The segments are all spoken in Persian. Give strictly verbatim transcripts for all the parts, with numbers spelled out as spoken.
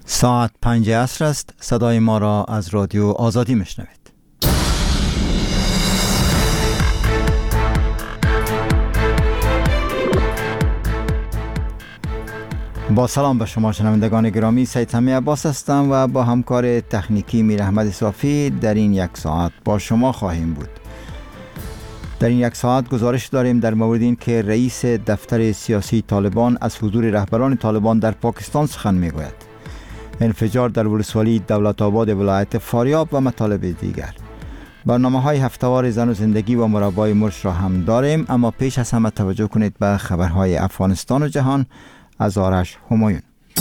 ساعت پنج عصر است. صدای ما را از رادیو آزادی میشنوید. با سلام به شما شنوندگان گرامی، سید سمی عباس هستم و با همکار تکنیکی میر احمد صافی در این یک ساعت با شما خواهیم بود. در این یک ساعت گزارش داریم در مورد این که رئیس دفتر سیاسی طالبان از حضور رهبران طالبان در پاکستان سخن میگوید. انفجار در ولسوالی دولت آباد ولایت فاریاب و مطالب دیگر. برنامه های هفته‌وار زن و زندگی و مربای مرش را هم داریم، اما پیش از همه توجه کنید به خبرهای افغانستان و جهان از آرش همایون.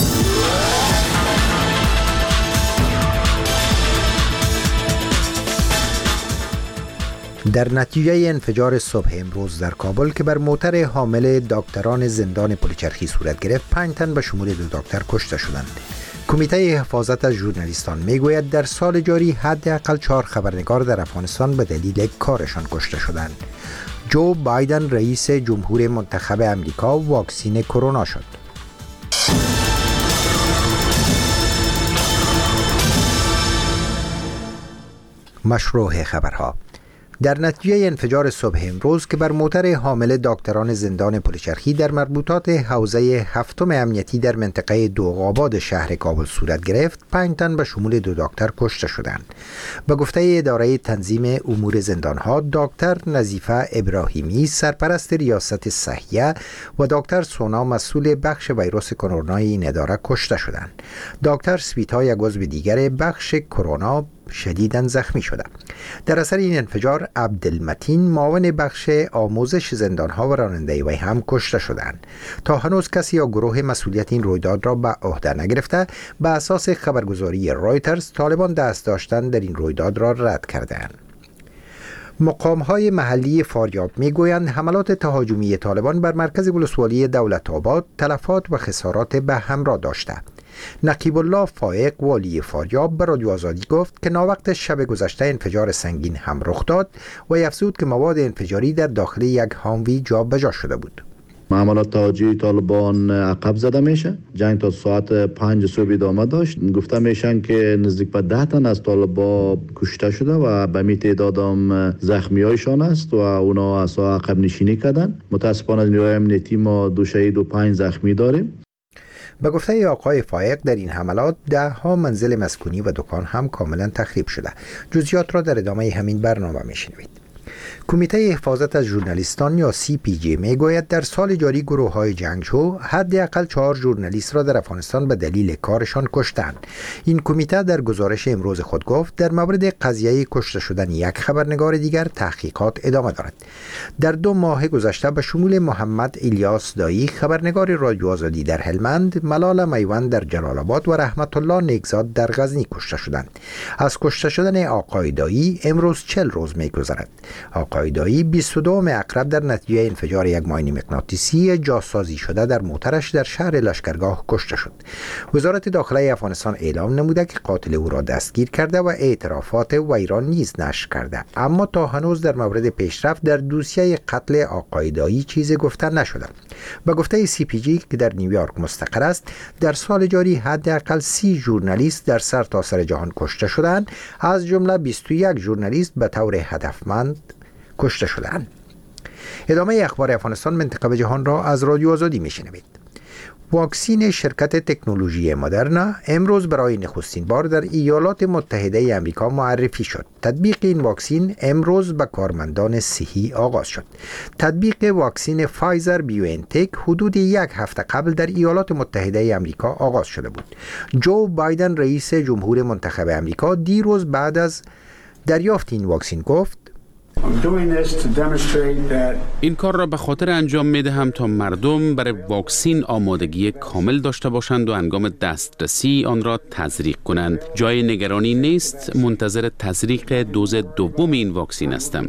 در نتیجه انفجار صبح امروز در کابل که بر موتر حامل دکتران زندان پلچرخی صورت گرفت، پنج تن به شمول دو دکتر کشته شدند. کمیته حفاظت از ژورنالیستان میگوید در سال جاری حداقل چهار خبرنگار در افغانستان به دلیل کارشان کشته شدند. جو بایدن رئیس جمهور منتخب امریکا واکسین کرونا شد. مشروع خبرها. در نتیجه انفجار صبح امروز که بر موتر حامل دکتران زندان پلچرخی در مربوطات حوزه هفتم امنیتی در منطقه دوغاباد شهر کابل صورت گرفت، پنج تن به شمول دو دکتر کشته شدند. به گفته اداره تنظیم امور زندانها، دکتر نظیفه ابراهیمی سرپرست ریاست صحیه و دکتر سونا مسئول بخش ویروس کرونا این اداره کشته شدند. دکتر سویتا یک عضو دیگر بخش کرونا شدیداً زخمی شده. در اثر این انفجار عبدالمتین معاون بخش آموزش زندانها و راننده وی هم کشته شدند. تا هنوز کسی یا گروه مسئولیت این رویداد را به عهده نگرفته. به اساس خبرگزاری رایترز، طالبان دست داشتن در این رویداد را رد کردند. مقام‌های محلی فاریاب می‌گویند حملات تهاجمی طالبان بر مرکز ولسوالی دولت آباد تلفات و خسارات به همراه داشته. نقیب الله فائق والی فاریاب به رادیو آزادی گفت که ناوقت شب گذشته انفجار سنگین هم رخ داد و افزود که مواد انفجاری در داخل یک هانوی جابجا شده بود. حملات تهاجمی طالبان عقب زده میشه. جنگ تا ساعت پنج صبح ادامه داشت. گفته میشن که نزدیک به ده تن از طالبان کشته شده و به می تعداد هم زخمی هایشان است و اونا از عقب نشینی کردن. متاسفانه از نیروهای امنیتی ما دو شهید و پنج زخمی داریم. به گفته آقای فائق در این حملات ده ها منزل مسکونی و دکان هم کاملا تخریب شده. جزئیات را در ادامه همین برنامه میشنوید. کمیته حفاظت از ژورنالیستان یا سی پی جی میگوید در سال جاری گروه های جنگجو حداقل چهار ژورنالیست را در افغانستان به دلیل کارشان کشتند. این کمیته در گزارش امروز خود گفت در مورد قضیه کشته شدن یک خبرنگار دیگر تحقیقات ادامه دارد. در دو ماه گذشته به شمول محمد الیاس دایی خبرنگار رادیو آزادی در هلمند، ملال میوند در جلال آباد و رحمت الله نیکزاد در غزنی کشته شدند. از کشته شدن آقای دایی امروز چهل روز میگذرد. آقای دایی بیست و دو اکرب در نتیجه انفجار یک ماین مغناطیسی جاسازی شده در موترش در شهر لشکرگاه کشته شد. وزارت داخله افغانستان اعلام نموده که قاتل او را دستگیر کرده و اعترافات وی را نیز نشر کرده، اما تا هنوز در مورد پیشرفت در دوسیه قتل آقای دایی چیزی گفته نشده. به گفته سی پی جی که در نیویورک مستقر است، در سال جاری حداقل سی ژورنالیست در سرتاسر جهان کشته شدند، از جمله بیست و یک ژورنالیست به طور هدفمند کشته شدند. ادامه اخبار افغانستان منطقه و جهان را از رادیو آزادی میشنوید. واکسین شرکت تکنولوژی مدرنا امروز برای نخستین بار در ایالات متحده آمریکا معرفی شد. تطبیق این واکسین امروز به کارمندان صحی آغاز شد. تطبیق واکسین فایزر بیوانتک حدود یک هفته قبل در ایالات متحده آمریکا آغاز شده بود. جو بایدن رئیس جمهور منتخب آمریکا دیروز بعد از دریافت این واکسین گفت: این کار را به خاطر انجام می دهم تا مردم برای واکسین آمادگی کامل داشته باشند و هنگام دسترسی آن را تزریق کنند. جای نگرانی نیست، منتظر تزریق دوز دوم این واکسین هستم.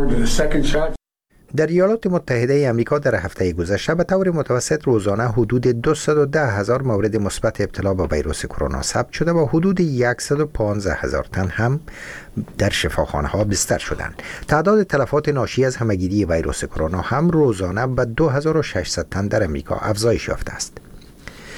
در ایالات متحده آمریکا در هفته گذشته به طور متوسط روزانه حدود دویست و ده هزار مورد مثبت ابتلا به ویروس کرونا ثبت شده و حدود صد و پانزده هزار تن هم در شفاخانه ها بستر شدند. تعداد تلفات ناشی از همهگیری ویروس کرونا هم روزانه به دو هزار و ششصد تن در آمریکا افزایش یافته است.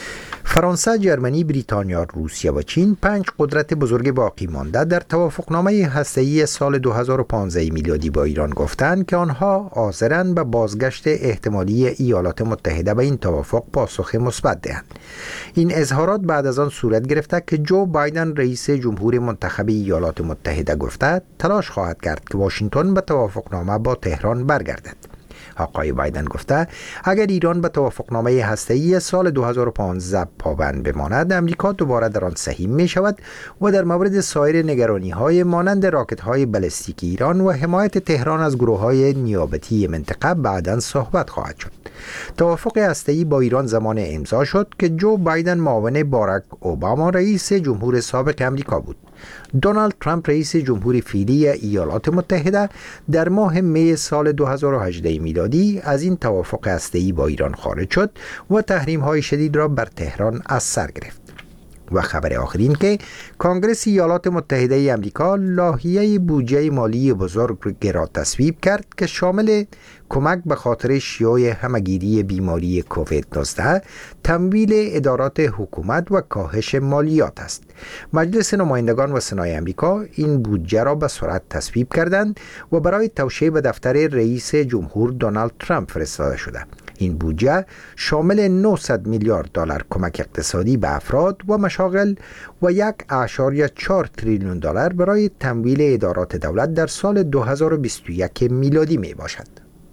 فرانسه، جرمنی، بریتانیا، روسیه و چین پنج قدرت بزرگ باقی مانده در توافقنامه هسته‌ای سال دو هزار و پانزده میلادی با ایران گفتند که آنها حاضرند به بازگشت احتمالی ایالات متحده به این توافق پاسخ مثبت دهند. این اظهارات بعد از آن صورت گرفته که جو بایدن رئیس جمهور منتخب ایالات متحده گفته تلاش خواهد کرد که واشنگتن به توافقنامه با تهران برگردد. آقای بایدن گفته اگر ایران به توافقنامه هسته‌ای سال دو هزار و پانزده پابند بماند، امریکا دوباره در آن سهیم می شود و در مورد سایر نگرانی‌های مانند راکت‌های بالستیک ایران و حمایت تهران از گروه‌های نیابتی منطقه بعداً صحبت خواهد شد. توافق هسته‌ای با ایران زمان امضا شد که جو بایدن معاون باراک اوباما رئیس جمهور سابق امریکا بود. دونالد ترامپ رئیس جمهور فعلی ایالات متحده در ماه می سال دو هزار و هجده میلادی از این توافق هسته‌ای با ایران خارج شد و تحریم‌های شدید را بر تهران از سر گرفت. و خبر آخرین که کنگره ایالات متحده امریکا لایحه بودجه مالی بزرگ را تصویب کرد که شامل کمک به خاطر شیوع همهگیری بیماری کووید نوزده، تمویل ادارات حکومت و کاهش مالیات است. مجلس نمایندگان و سنای امریکا این بودجه را به سرعت تصویب کردند و برای توشیح به دفتر رئیس جمهور دونالد ترامپ فرستاده شده. این بودجه شامل نهصد میلیارد دلار کمک اقتصادی به افراد و مشاغل و یک اشاریه چهار تریلیون دلار برای تمویل ادارات دولت در سال دو هزار و بیست و یک میلادی می باشد.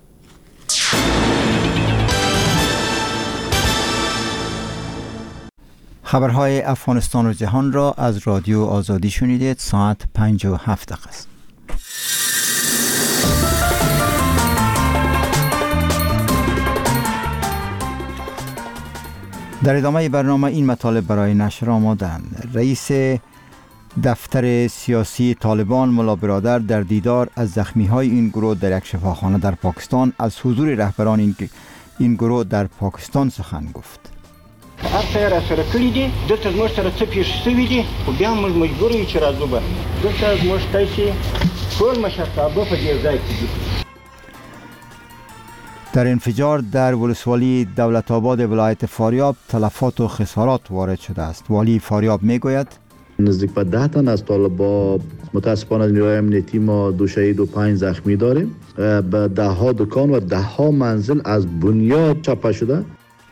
خبرهای افغانستان و جهان را از رادیو آزادی شنیدید. ساعت پنج و هفت دقیقه است. در ادامه برنامه این مطالب برای نشر آمادند. رئیس دفتر سیاسی طالبان ملا برادر در دیدار از زخمی‌های این گروه در یک شفاخانه در پاکستان از حضور رهبران این این گروه در پاکستان سخن گفت. هر څه را سره کړی دي دلته زموږ سره څه پیښ شوي دي خو بیا موږ مجبور یو چې راځو به دلته زموږ تاسې ټول مشرتابه په دې ځای کې دي. در انفجار در ولسوالی دولت آباد ولایت فاریاب تلفات و خسارات وارد شده است. والی فاریاب میگوید نزدیک به ده تن از طالبان متاسفانه از نیروهای امنیتی ما دو شهید و پنج زخمی داریم. به ده ها دکان و ده ها منزل از بنیاد چپه شده.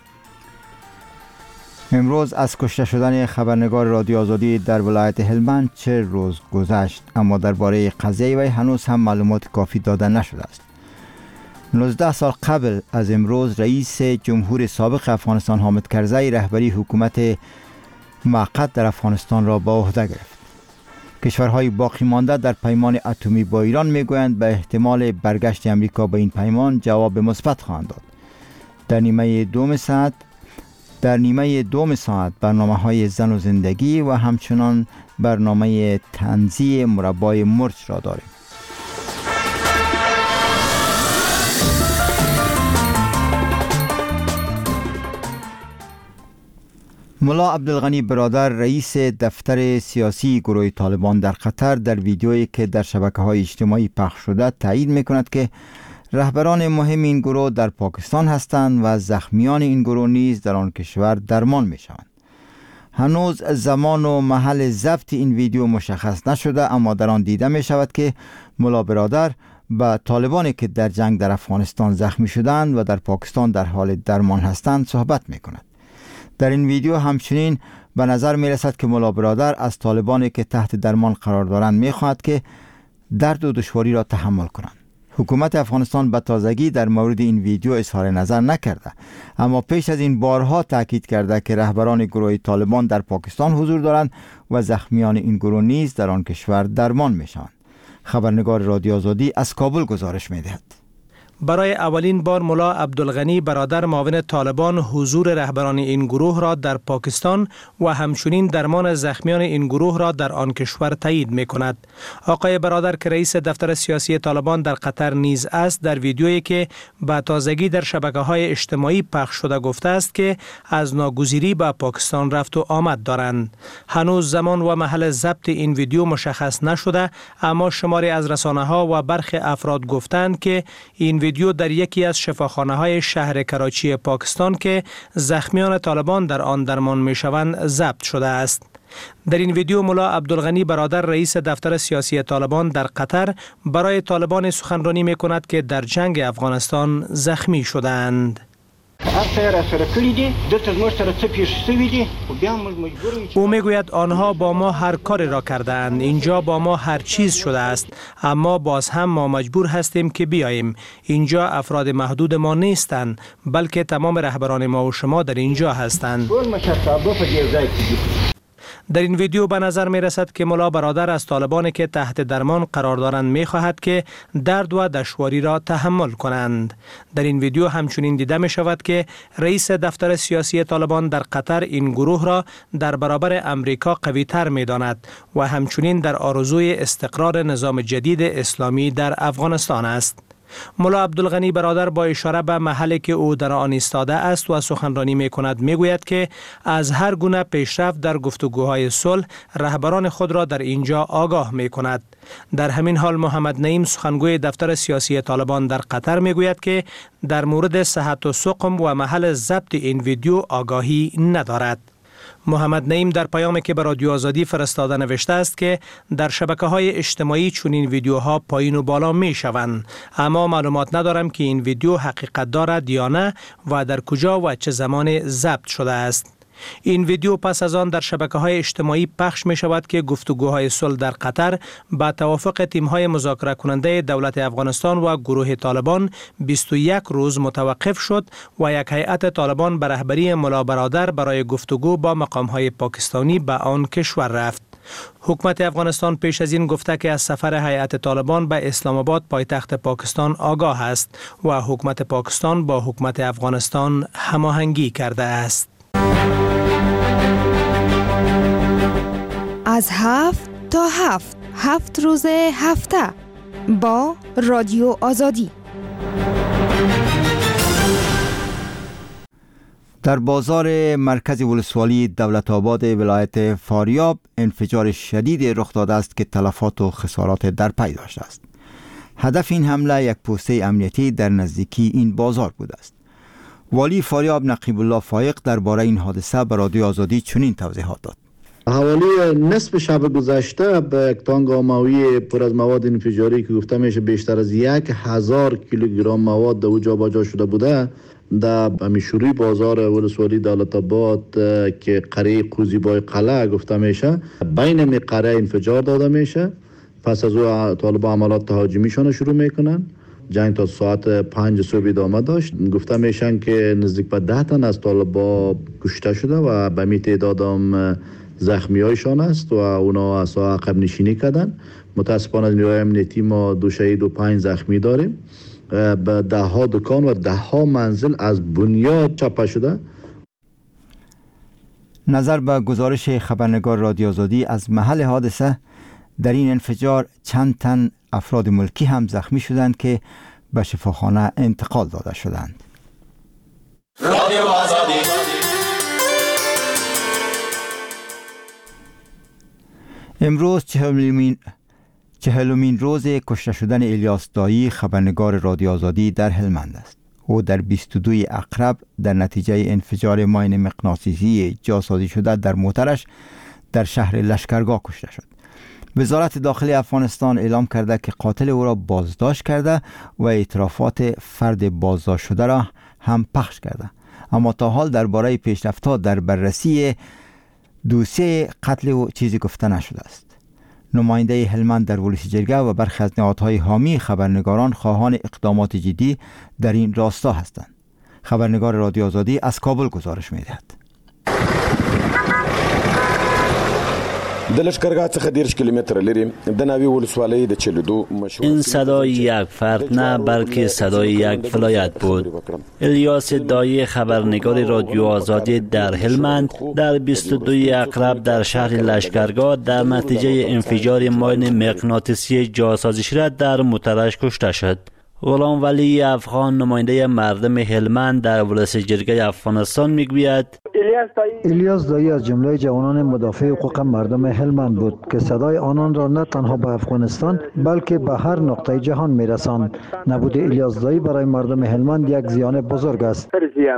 امروز از کشته شدن خبرنگار رادیو آزادی در ولایت هلمند چه روز گذشت، اما درباره قضیه وی هنوز هم معلومات کافی داده نشده است. نوزده سال قبل از امروز رئیس جمهور سابق افغانستان حامد کرزی رهبری حکومت موقت در افغانستان را به عهده گرفت. کشورهای باقی مانده در پیمان اتمی با ایران میگویند به احتمال برگشت امریکا به این پیمان جواب مثبت خواهند داد. در نیمه دوم ساعت در نیمه دوم ساعت برنامه‌های زن و زندگی و همچنان برنامه طنزی مربای مرچ را داریم. ملا عبدالغنی برادر رئیس دفتر سیاسی گروه طالبان در قطر در ویدیویی که در شبکه‌های اجتماعی پخش شده تایید می‌کند که رهبران مهم این گروه در پاکستان هستند و زخمیان این گروه نیز در آن کشور درمان می‌شوند. هنوز زمان و محل ضبط این ویدیو مشخص نشده، اما در آن دیده می‌شود که ملا برادر با طالبانی که در جنگ در افغانستان زخمی شدند و در پاکستان در حال درمان هستند صحبت می‌کند. در این ویدیو همچنین به نظر می رسد که ملا برادر از طالبانی که تحت درمان قرار دارند می خواهد که درد و دشواری را تحمل کنند. حکومت افغانستان به تازگی در مورد این ویدیو اظهار نظر نکرده، اما پیش از این بارها تاکید کرده که رهبران گروه طالبان در پاکستان حضور دارند و زخمیان این گروه نیز در آن کشور درمان می شوند. خبرنگار رادیو آزادی از کابل گزارش می دهد. برای اولین بار ملا عبدالغنی برادر معاون طالبان حضور رهبران این گروه را در پاکستان و همچنین درمان زخمیان این گروه را در آن کشور تایید می کند. آقای برادر که رئیس دفتر سیاسی طالبان در قطر نیز است، در ویدیویی که به تازگی در شبکه‌های اجتماعی پخش شده گفته است که از ناگزیری به پاکستان رفت و آمد دارند. هنوز زمان و محل ضبط این ویدیو مشخص نشده، اما شماری از رسانه‌ها و برخی افراد گفتند که این ویدیو در یکی از شفاخانه‌های شهر کراچی پاکستان که زخمیان طالبان در آن درمان می‌شوند ضبط شده است. در این ویدیو ملا عبدالغنی برادر رئیس دفتر سیاسی طالبان در قطر برای طالبان سخنرانی می‌کند که در جنگ افغانستان زخمی شدند. او میگوید آنها با ما هر کاری را کردند، اینجا با ما هر چیز شده است، اما باز هم ما مجبور هستیم که بیاییم. اینجا افراد محدود ما نیستند، بلکه تمام رهبران ما و شما در اینجا هستند. در این ویدیو به نظر می رسد که ملا برادر از طالبانی که تحت درمان قرار دارند می خواهد که درد و دشواری را تحمل کنند. در این ویدیو همچنین دیده می شود که رئیس دفتر سیاسی طالبان در قطر این گروه را در برابر امریکا قوی تر می داند و همچنین در آرزوی استقرار نظام جدید اسلامی در افغانستان است. ملا عبدالغنی برادر با اشاره به محلی که او در آن ایستاده است و سخنرانی می کند می گوید که از هر گونه پیشرفت در گفتگوهای صلح رهبران خود را در اینجا آگاه می کند. در همین حال محمد نعیم سخنگوی دفتر سیاسی طالبان در قطر می گوید که در مورد صحت و سقم و محل ضبط این ویدیو آگاهی ندارد. محمد نعیم در پیامی که به رادیو آزادی فرستاده نوشته است که در شبکه‌های اجتماعی چنین ویدیوها پایین و بالا می شوند، اما معلومات ندارم که این ویدیو حقیقت دارد یا نه و در کجا و چه زمان ضبط شده است. این ویدیو پس از آن در شبکه‌های اجتماعی پخش می شود که گفتگوهای صلح در قطر با توافق تیم‌های مذاکره کننده دولت افغانستان و گروه طالبان بیست و یک روز متوقف شد و یک هیئت طالبان به رهبری ملا برادر برای گفتگو با مقام‌های پاکستانی به آن کشور رفت. حکومت افغانستان پیش از این گفته که از سفر هیئت طالبان به اسلام آباد پایتخت پاکستان آگاه است و حکومت پاکستان با حکومت افغانستان هماهنگی کرده است. از هفت تا هفت هفت روز هفته با رادیو آزادی. در بازار مرکز ولسوالی دولت آباد ولایت فاریاب انفجار شدید رخ داده است که تلفات و خسارات در پی داشته است. هدف این حمله یک پوسته امنیتی در نزدیکی این بازار بوده است. والی فاریاب نقیب الله فایق درباره این حادثه به رادیو آزادی چنین توضیحات داد. حوالی نصف شب گذشته به یک تانک آموی پر از مواد انفجاری که گفته میشه بیشتر از یک هزار کیلوگرم مواد در اوجا باجا شده بوده در همیشوری بازار ولسوالی دولت آباد که قریه قوزیبای قلعه گفته میشه بین می قریه انفجار داده میشه. پس از او طالبان عملات تهاجمیشان شروع میکنن. جنگ تا ساعت پنج صبح ادامه داشت. گفته میشن که نزدیک به ده تن از طالبان کشته شده و به می تعداد هم زخمی هایشان است و اونا از عقب نشینی کردن. متاسفانه نیروهای امنیتی ما دو شهید و پنج زخمی داریم. به ده ها دکان و ده ها منزل از بنیاد چپه شده. نظر به گزارش خبرنگار رادیو آزادی از محل حادثه، در این انفجار چند تن افراد ملکی هم زخمی شدند که به شفاخانه انتقال داده شدند. رادیو آزادی. امروز چهلمین چهلمین روز کشته شدن الیاس دایی خبرنگار رادیو آزادی در هلمند است. او در بیست و دو اکرب در نتیجه انفجار ماین مغناطیسی جاسازی شده در موترش در شهر لشکرگاه کشته شد. وزارت داخلی افغانستان اعلام کرده که قاتل او را بازداشت کرده و اعترافات فرد بازداشت شده را هم پخش کرده، اما تا حال درباره پیشرفت‌ها در بررسی دوسیه قتل او چیزی گفته نشده است. نماینده هلمند در ولسی جرگه و برخی از نهادهای حامی خبرنگاران خواهان اقدامات جدی در این راستا هستند. خبرنگار رادیو آزادی از کابل گزارش می‌دهد. د لشکرګاه څخه دیرش کیلومتر لري د ناوی ولسوالۍ د چلودو مشهور. این صدای یک فرد نه بلکه صدای یک ولایت بود. الیاس دایی خبرنگار رادیو آزادی در هلمند در بیست و دو اکرب در شهر لشکرگاه در نتیجه انفجار ماین مغناطیسی جاسازی شده در موترش کشته شد. غلام ولی افغان نماینده مردم هلمند در ولس جرگه افغانستان میگوید الیاس دایی از جمله جوانان مدافع حقوق مردم هلمند بود که صدای آنان را نه تنها به افغانستان بلکه به هر نقطه جهان میرساند. نبود الیاس دایی برای مردم هلمند یک زیان بزرگ است.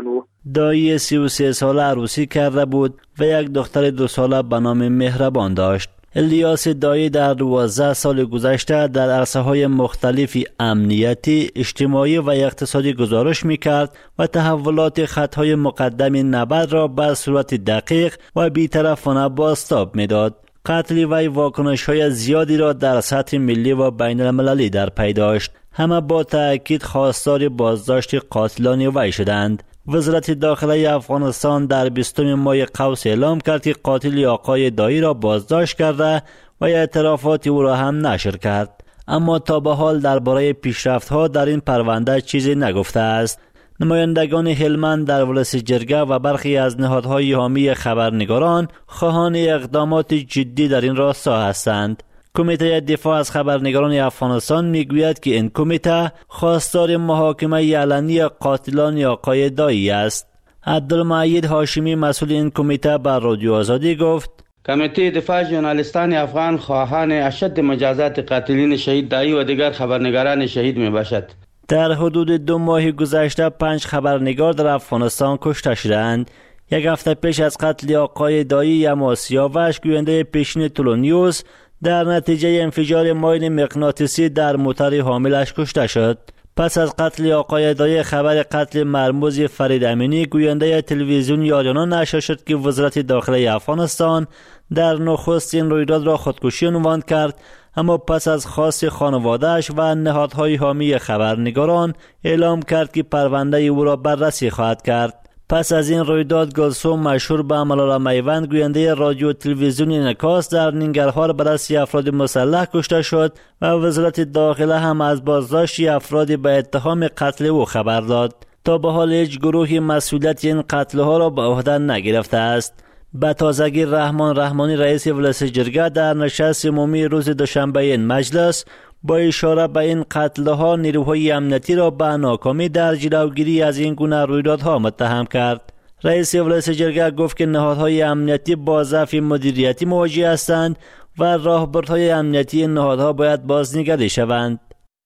دایی سی و سه ساله عروسی کرده بود و یک دختر دو ساله به نام مهربان داشت. الیاس دایی در دوازده سال گذشته در عرصه‌های مختلفی امنیتی، اجتماعی و اقتصادی گزارش می‌کرد و تحولات خطهای مقدم نبرد را به صورت دقیق و بی‌طرفانه بازتاب می‌داد. قتل وی واکنش‌های زیادی را در سطح ملی و بین المللی در پی داشت. همه با تأکید خواستار بازداشت قاتلان وی شدند. وزارت داخله افغانستان در بیستم ماه قوس اعلام کرد که قاتل آقای دایی را بازداشت کرده و اعترافات او را هم نشر کرد. اما تا به حال درباره پیشرفت‌ها در این پرونده چیزی نگفته است. نمایندگان هلمند در ولس جرگه و برخی از نهادهای حامی خبرنگاران خواهان اقدامات جدی در این راستا هستند. کمیته دفاع از خبرنگاران افغانستان میگوید که این کمیته خواستار محاکمه علنی قاتلان آقای دایی است. عبدالمعید هاشمی مسئول این کمیته بر رادیو آزادی گفت: کمیته دفاع ژورنالیستان افغان خواهان اشد مجازات قاتلین شهید دایی و دیگر خبرنگاران شهید میباشد. در حدود دو ماه گذشته پنج خبرنگار در افغانستان کشته شدند. یک هفته پیش از قتل آقای دایی یما سیاوش گوینده پیشین تولونیوس در نتیجه انفجار ماین مغناطیسی در موتور حاملش کشته شد. پس از قتل آقای دایی خبر قتل مرموز فرید امینی گوینده تلویزیون یاریانا نشر شد که وزارت داخله افغانستان در نخست این رویداد را خودکشی عنوان کرد، اما پس از خواست خانواده‌اش و نهادهای حامی خبرنگاران اعلام کرد که پرونده او را بررسی خواهد کرد. پس از این رویداد گلسوم مشهور به ملالا میوند گوینده رادیو تلویزیون انعکاس در ننگرهار بر دست افراد مسلح کشته شد و وزارت داخله هم از بازداشت افرادی به اتهام قتل او خبر داد. تا به حال هیچ گروهی مسئولیت این قتل‌ها را به عهده نگرفته است. به تازگی رحمان رحمانی رئیس ولس جرگه در نشست عمومی روز دوشنبه این مجلس با اشاره به این قتل‌ها نیروهای امنیتی را به ناکامی در جلوگیری از این گونه رویدادها متهم کرد. رئیس ولس جرگه گفت که نهادهای امنیتی با ضعف مدیریتی مواجه هستند و راهبردهای امنیتی این نهادها باید بازنگری شوند.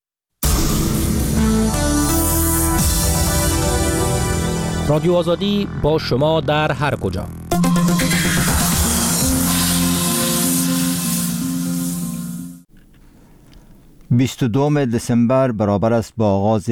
رادیو آزادی با شما در هر کجا. بیست و دوم دسامبر برابر است با آغاز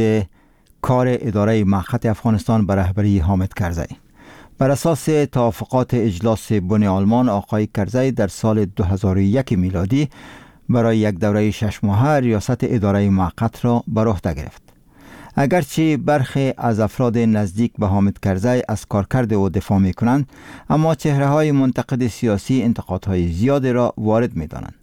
کار اداره موقت افغانستان به رهبری حامد کرزی. بر اساس توافقات اجلاس بن آلمان، آقای کرزی در سال دو هزار و یک میلادی برای یک دوره شش ماهه ریاست اداره موقت را بر عهده گرفت. اگرچه برخی از افراد نزدیک به حامد کرزی از کارکرد او دفاع می کنند، اما چهره های منتقد سیاسی انتقادهای زیاد را وارد می دانند.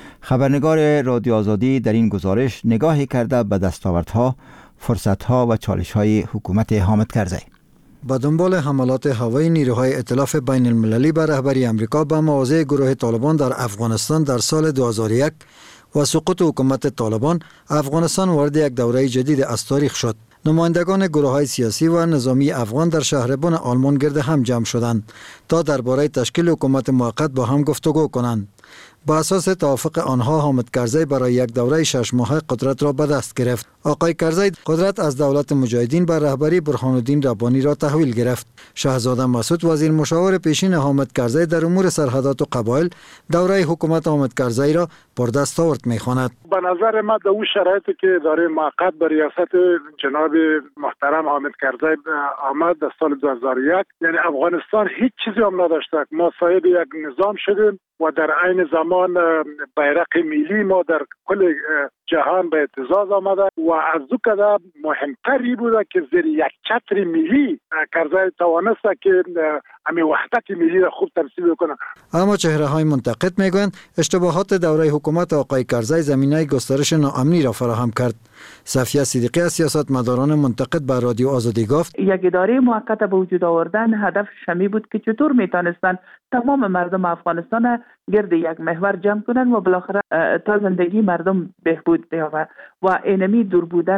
خبرنگار رادیو آزادی در این گزارش نگاهی کرده به دستاوردها، فرصتها و چالش‌های حکومت حامد کرزی. با دنبال حملات هوایی نیروهای ائتلاف بین المللی به رهبری امریکا به مواضع گروه طالبان در افغانستان در سال دو هزار و یک و سقوط حکومت طالبان، افغانستان وارد یک دوره جدید از تاریخ شد. نمایندگان گروه‌های سیاسی و نظامی افغان در شهر بن آلمان گرد هم جمع شدند تا درباره تشکیل حکومت موقت با هم گفتگو کنند. با اساس توافق آنها حامد کرزی برای یک دوره شش ماهه قدرت را به دست گرفت. آقای کرزی قدرت از دولت مجاهدین بر رهبری برهان الدین ربانی را تحویل گرفت. شاهزاده مسعود وزیر مشاور پیشین حامد کرزی در امور سرحدات و قبایل دوره حکومت حامد کرزی را پردست آورد می‌خواند. به نظر من در اون شرایطی که اداره موقت به ریاست جناب محترم حامد کرزی آمد در سال دو هزار و یک، یعنی افغانستان هیچ چیزی هم نداشت. ما صاحب یک نظام شدیم و در عین زمان بیرق ملی ما در کل جهان به اعتزاز آمده و از دو کده مهمتری بوده که زیر یک چتر ملی کرزی توانست که همین وحدت ملی را خوب تمثیل کنه. اما چهره های منتقد میگویند اشتباهات دوره حکومت آقای کرزی زمینه گسترش ناامنی را فراهم کرد. صفیه صدیقی از سیاستمداران منتقد به رادیو آزادی گفت: یک اداره موقت به وجود آوردن هدف شمی بود که چطور میتونستن تمام مردم افغانستان گرد یک محور جمع کنن و بالاخره تا زندگی مردم بهبود بیابد و اینمی دور بودن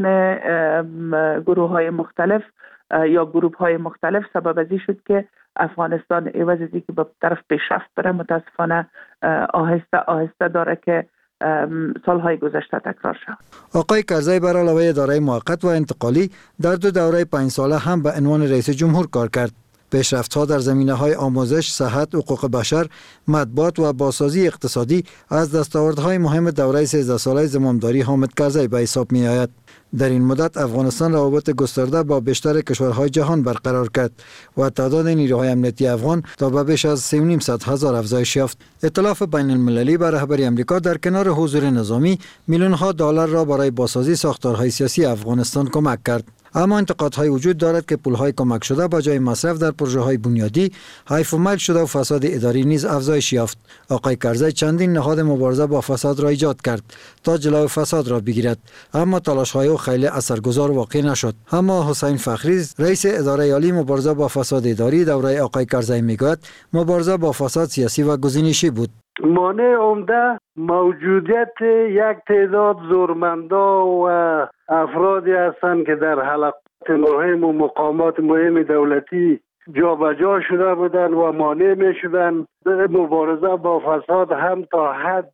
گروه های مختلف یا گروپ های مختلف سبب ازی شد که افغانستان عوض از اینکه به طرف پیشرفت بره متاسفانه آهسته آهسته داره که سالهای گذشته تکرار شد. آقای کرزی بر علاوه اداره موقت و انتقالی در دو دوره پنج ساله هم به عنوان رئیس جمهور کار کرد. پیشرفت‌ها در زمینه‌های آموزش، صحت، حقوق بشر، مطبوعات و بازسازی اقتصادی از دستاوردهای مهم دوره سیزده ساله زمامداری حامد کرزی به حساب می‌آید. در این مدت افغانستان روابط گسترده با بیشتر کشورهای جهان برقرار کرد و تعداد نیروهای امنیتی افغان تا به بیش از سه و نیم صد هزار افزایش یافت. ائتلاف بین المللی به رهبری آمریکا در کنار حضور نظامی میلیون‌ها دلار را برای بازسازی ساختارهای سیاسی افغانستان کمک کرد. اما انتقادهای وجود دارد که پولهای کمک شده با جای مصرف در پروژه‌های بنیادی حیف و میل شده و فساد اداری نیز افزایش یافت. آقای کرزی چندین نهاد مبارزه با فساد را ایجاد کرد تا جلوی فساد را بگیرد، اما تلاش‌های او خیلی اثرگذار واقع نشد. اما حسین فخری رئیس اداره عالی مبارزه با فساد اداری دوره آقای کرزی میگوید مبارزه با فساد سیاسی و گزینشی بود. مانع عمده موجودیت یک تعداد زورمندا و افرادی هستند که در حلقات مهم و مقامات مهم دولتی جابجا شده بودند و مانع می شدند. مبارزه با فساد هم تا حد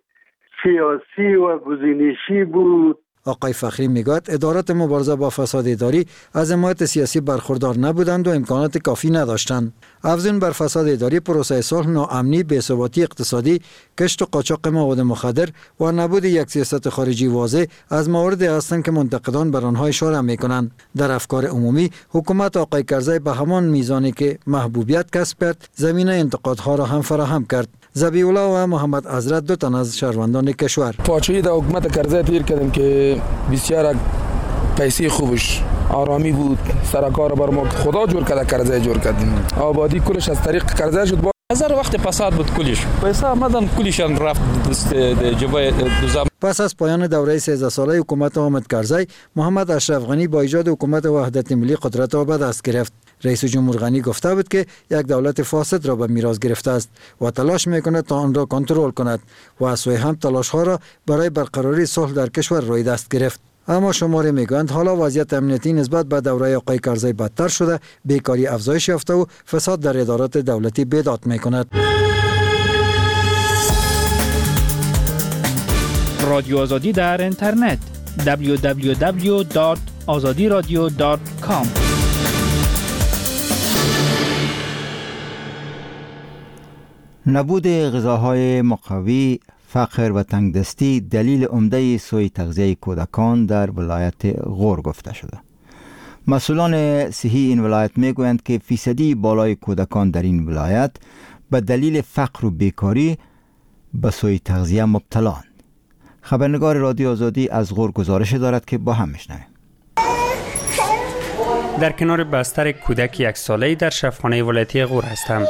سیاسی و گزینشی بود. آقای فخری میگوید ادارات مبارزه با فساد اداری از حمایت سیاسی برخوردار نبودند و امکانات کافی نداشتند. افزون بر فساد اداری، پروسه صلح، ناامنی، بی‌ثباتی اقتصادی، کشت و قاچاق مواد مخدر و نبود یک سیاست خارجی واضح از مواردی هستند که منتقدان بر آنها اشاره میکنند. در افکار عمومی حکومت آقای کرزی به همان میزانی که محبوبیت کسب کرد، زمینه انتقادها را هم فراهم کرد. ذبیح الله و محمد حضرت دو تن از شهروندان کشور پاچوی در حکومت کرزی تیر کردیم که بسیار پیسه خوبش آرامی بود، سرکار بر ما خدا جور کرده کرزی جور کردیم. آبادی کلش از طریق کرزی شد. هزار وقت فساد بود کلش پیسه آمدن کلشان رفت دست جبهه دوزم. پس از پایان دوره سیزده ساله حکومت حامد کرزی، محمد اشرف غنی با ایجاد حکومت وحدت ملی قدرت را به دست گرفت. رئیس جمهور غنی گفته بود که یک دولت فاسد را به میراث گرفته است و تلاش میکند تا آن را کنترل کند و از سوی هم تلاش ها را برای برقراری صلح در کشور روی دست گرفت. اما شماره میگویند حالا وضعیت امنیتی نسبت به دوره آقای کرزی بدتر شده، بیکاری افزایش یافته و فساد در ادارات دولتی بیداد میکند. رادیو آزادی در اینترنت دبلیو دبلیو دبلیو دات آزادی رادیو دات کام. نبود غذاهای مقوی، فقر و تنگدستی دلیل عمده سوء تغذیه کودکان در ولایت غور گفته شده. مسئولان صحی این ولایت میگویند که فیصدی بالای کودکان در این ولایت به دلیل فقر و بیکاری به سوء تغذیه مبتلاند. خبرنگار رادیو آزادی از غور گزارش دارد که با هم میشنویم. در کنار بستر کودک یک ساله‌ای در شفاخانه ولایتی غور هستم.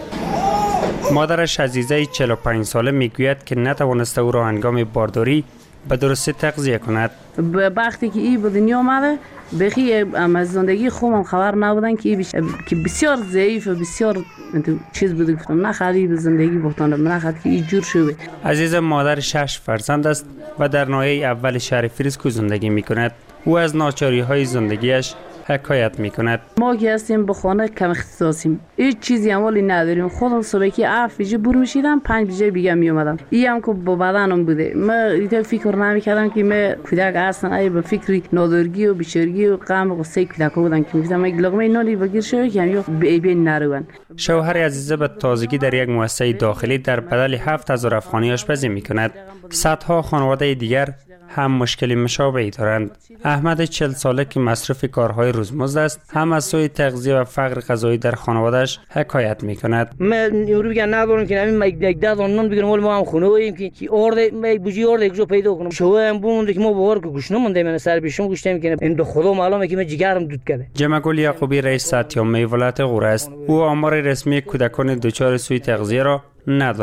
مادرش عزیزه چهل و پنج ساله میگوید که نتوانسته او را هنگام بارداری به درستی تغذیه کند. وقتی که این به دنیا آمده بخی از زندگی خوبم خبر نبودن که بیش... که بسیار ضعیف و بسیار چیز بوده، گفتم نخواهی به زندگی بختانم، نخواهد که این جور شوه. عزیزه مادر شش فرزند است و در ناحیه اول شهر فریسکو زندگی می کند. او از ناچاری های زندگیش حکایت می کند. ما که هستیم به خانه کم اختصاصیم، هیچ چیزی اموالی نداریم. خودم صبح که هفت بجه بور میشیدم، پنج بجه بیگه می اومدم. این هم که با بدنم بوده. من ایتا فکر نمی کردم که من کودک هستم، ای به فکری نادرگی و بیچارگی و غم و غصه کودک بودم که میگفتم یک لقمه نانی بگیر شوی که یا بی بی نروند. شوهر عزیزه به تازگی در یک مؤسسه داخلی در بدل هفت هزار افغانی آشپزی می کند. صدها خانواده دیگر هم مشکلی مشابهی دارند. احمد چهل ساله که مصرف کارهای روزمزد است، هم از سوء تغذیه و فقر غذایی در خانواده‌اش حکایت می‌کند. من یورو بگم ندارم که همین یک ده دانه نان بگیرم، ولی ما هم خونه ایم که کی ارده می بوجی ارده کجا پیدا کنم. شو هم بوند که ما باور که گوشت نمونده، من سر پیشم گوشت میکنه. این دو خدا معلومه که من جگرم دود کرده. جمعگل یعقوبی رئیس ساتیام ولایت غور است. او آمار رسمی کودکان دچار سوء تغذیه را ندارد،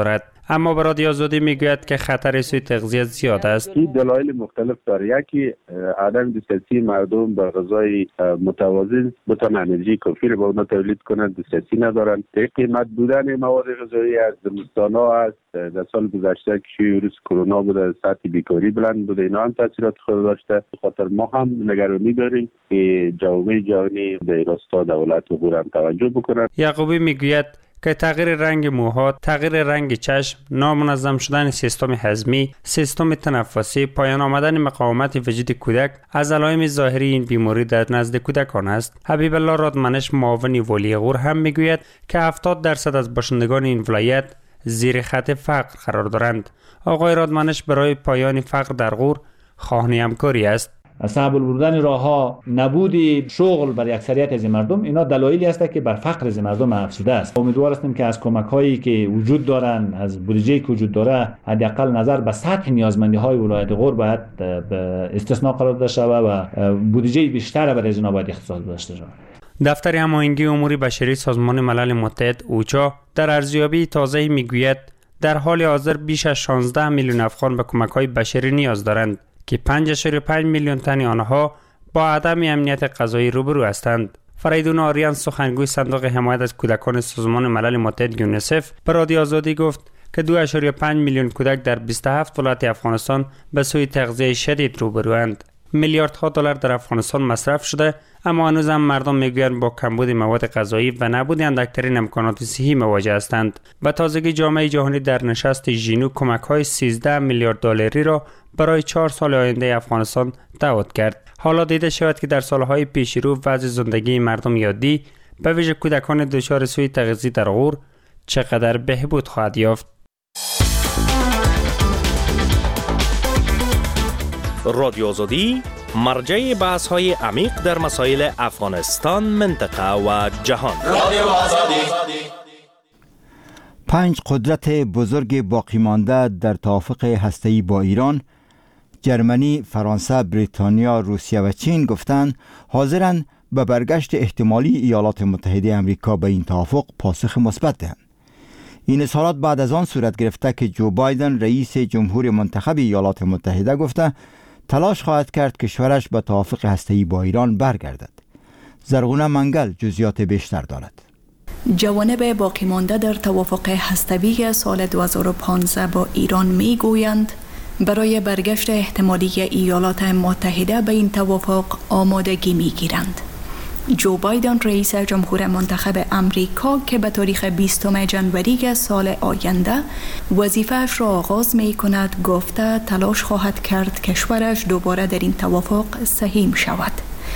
اما به رادیو آزادی میگوید که خطر سوء تغذیه زیاد است. این دلایل مختلف داره. یکی عدم دسترسی مردم به غذای متوازن، بتوان انرژی کافی رو با اونها تولید کنند، دسترسی ندارند. قیمت بودن مواد غذایی از زمستان‌ها است. در سال گذشته که ویروس کرونا بوده، سطح بیکاری بلند بوده، اینا هم تاثیرات خود داشته. به خاطر ما هم نگرانی داریم که جامعه جهانی به راستا دولت و غیر هم توجه بکنند. یعقوبی میگوید که تغییر رنگ موها، تغییر رنگ چشم، نامنظم شدن سیستم هضمی، سیستم تنفسی، پایان آمدن مقاومت وجود کودک از علائم ظاهری این بیماری در نزد کودکان است. حبیب الله رادمنش، معاون والی غور، هم میگوید که هفتاد درصد از باشندگان این ولایت زیر خط فقر قرار دارند. آقای رادمنش برای پایان فقر در غور خواهان همکاری است. صعب بردن راهها، نبود شغل برای اکثریت از مردم، اینا دلایلی است که بر فقر از مردم افزوده است. امیدوار هستیم که از کمک هایی که وجود دارن، از بودجه‌ای که وجود داره، حداقل نظر به سطح نیازمندی های ولایت غور باید به استثناء قرار داده شود و بودجه بیشتر برای از اینا باید اختصاص داشته شود. دفتر هماهنگی امور بشری سازمان ملل متحد اوچا در ارزیابی تازه‌ای میگوید در حال حاضر بیش از شانزده میلیون افغان به کمک‌های بشری نیاز دارند که پنج اشاری پنج میلیون تن آنها با عدم امنیت غذایی روبرو هستند. فریدون آریان، سخنگوی صندوق حمایت از کودکان سازمان ملل متحد یونیسف، به رادیو آزادی گفت که دو اشاری پنج میلیون کودک در بیست و هفت ولایت افغانستان به سوی تغذیه شدید روبروند. میلیاردها دلار در افغانستان مصرف شده، اما هنوز هم مردم میگویند با کمبود مواد غذایی و نبود اندکترین امکانات صحی مواجه هستند. به تازگی جامعه جهانی در نشست ژینو کمک‌های سیزده میلیارد دلاری را برای چهار سال آینده افغانستان دعوت کرد. حالا دیده شود که در سالهای پیش رو وضع زندگی مردم یادی، به ویژه کودکان دچار سوء تغذیه در غور، چقدر بهبود خواهد یافت. رادیو آزادی مرجع بحث های عمیق در مسائل افغانستان، منطقه و جهان. رادیو آزادی. پنج قدرت بزرگ باقی مانده در توافق هسته‌ای با ایران، جرمنی، فرانسه، بریتانیا، روسیه و چین گفتند حاضرند به برگشت احتمالی ایالات متحده آمریکا به این توافق پاسخ مثبت دهند. این اظهارات بعد از آن صورت گرفته که جو بایدن، رئیس جمهور منتخب ایالات متحده، گفته تلاش خواهد کرد کشورش به توافق هسته‌ای با ایران برگردد. زرغونه منگل جزئیات بیشتر دارد. جوانب باقی مانده در توافق هسته‌ای سال دو هزار و پانزده با ایران میگویند برای برگشت احتمالی ایالات متحده به این توافق آمادگی میگیرند. جو بایدن، رئیس جمهور منتخب امریکا که به تاریخ بیستم ژانویه سال آینده وظیفه‌اش را آغاز می کند، گفته تلاش خواهد کرد کشورش دوباره در این توافق سهیم شود.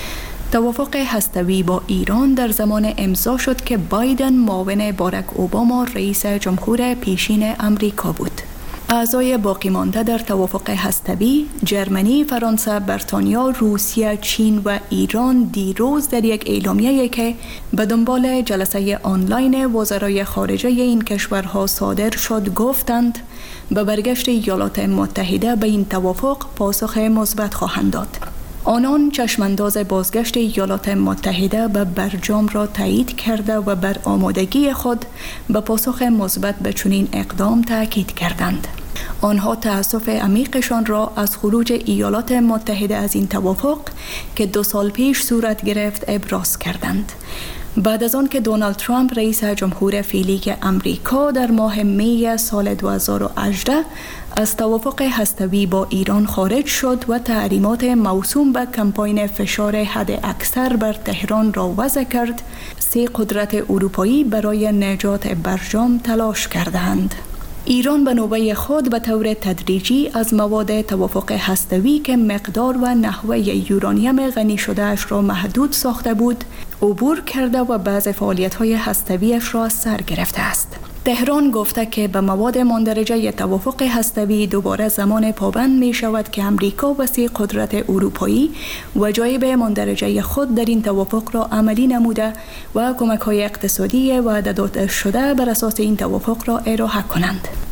توافق هسته‌ای با ایران در زمان امضا شد که بایدن معاون باراک اوباما، رئیس جمهور پیشین امریکا بود. اعضای باقی مانده در توافق هسته‌ای، جرمنی، فرانسه، بریتانیا، روسیه، چین و ایران دیروز در یک اعلامیه‌ای که به دنبال جلسه آنلاین وزرای خارجه این کشورها صادر شد گفتند به برگشت ایالات متحده به این توافق پاسخ مثبت خواهند داد. آنان چشمانداز بازگشت ایالات متحده به برجام را تایید کرده و بر آمادگی خود به پاسخ مثبت به چنین اقدام تاکید کردند. آنها تأسف عمیقشان را از خروج ایالات متحده از این توافق که دو سال پیش صورت گرفت ابراز کردند. بعد از آن که دونالد ترامپ، رئیس جمهور فعلی امریکا، در ماه می سال دو هزار و هجده از توافق هسته‌ای با ایران خارج شد و تحریمات موسوم به کمپاین فشار حد اکثر بر تهران را وضع کرد، سه قدرت اروپایی برای نجات برجام تلاش کردند. ایران به نوبه خود به طور تدریجی از مواد توافق هسته‌ای که مقدار و نحوه یورانیم غنی شده اش را محدود ساخته بود، عبور کرده و بعض فعالیت‌های هسته‌ای‌اش را سر گرفته است. تهران گفته که به مواد مندرجه توافق هسته‌ای دوباره زمان پابند می شود که امریکا و سه قدرت اروپایی وجایب مندرجه خود در این توافق را عملی نموده و کمک‌های اقتصادی وعده داده شده بر اساس این توافق را ارائه کنند.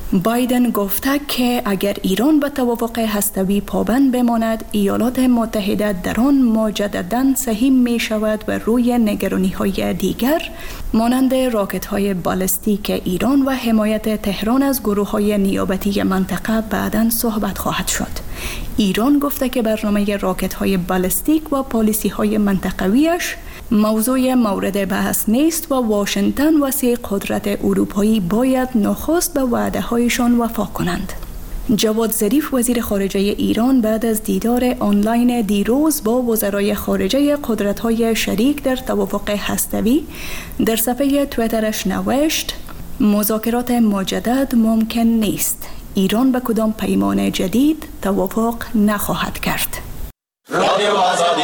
بایدن گفته که اگر ایران به توافق هسته‌ای پابند بماند، ایالات متحده در آن مجدداً سهیم می شود و روی نگرانی‌های دیگر مانند راکت‌های بالستیک ایران و حمایت تهران از گروه‌های نیابتی منطقه بعداً صحبت خواهد شد. ایران گفته که برنامه راکت‌های بالستیک و پالیسی‌های منطقویش موضوع مورد بحث نیست و واشنگتن و سه قدرت اروپایی باید نخست به وعده‌هایشان وفا کنند. جواد ظریف وزیر خارجه ایران بعد از دیدار آنلاین دیروز با وزرای خارجه قدرت‌های شریک در توافق هسته‌ای در صفحه توییترش نوشت: مذاکرات مجدد ممکن نیست. ایران به کدام پیمان جدید توافق نخواهد کرد. رادیو آزادی.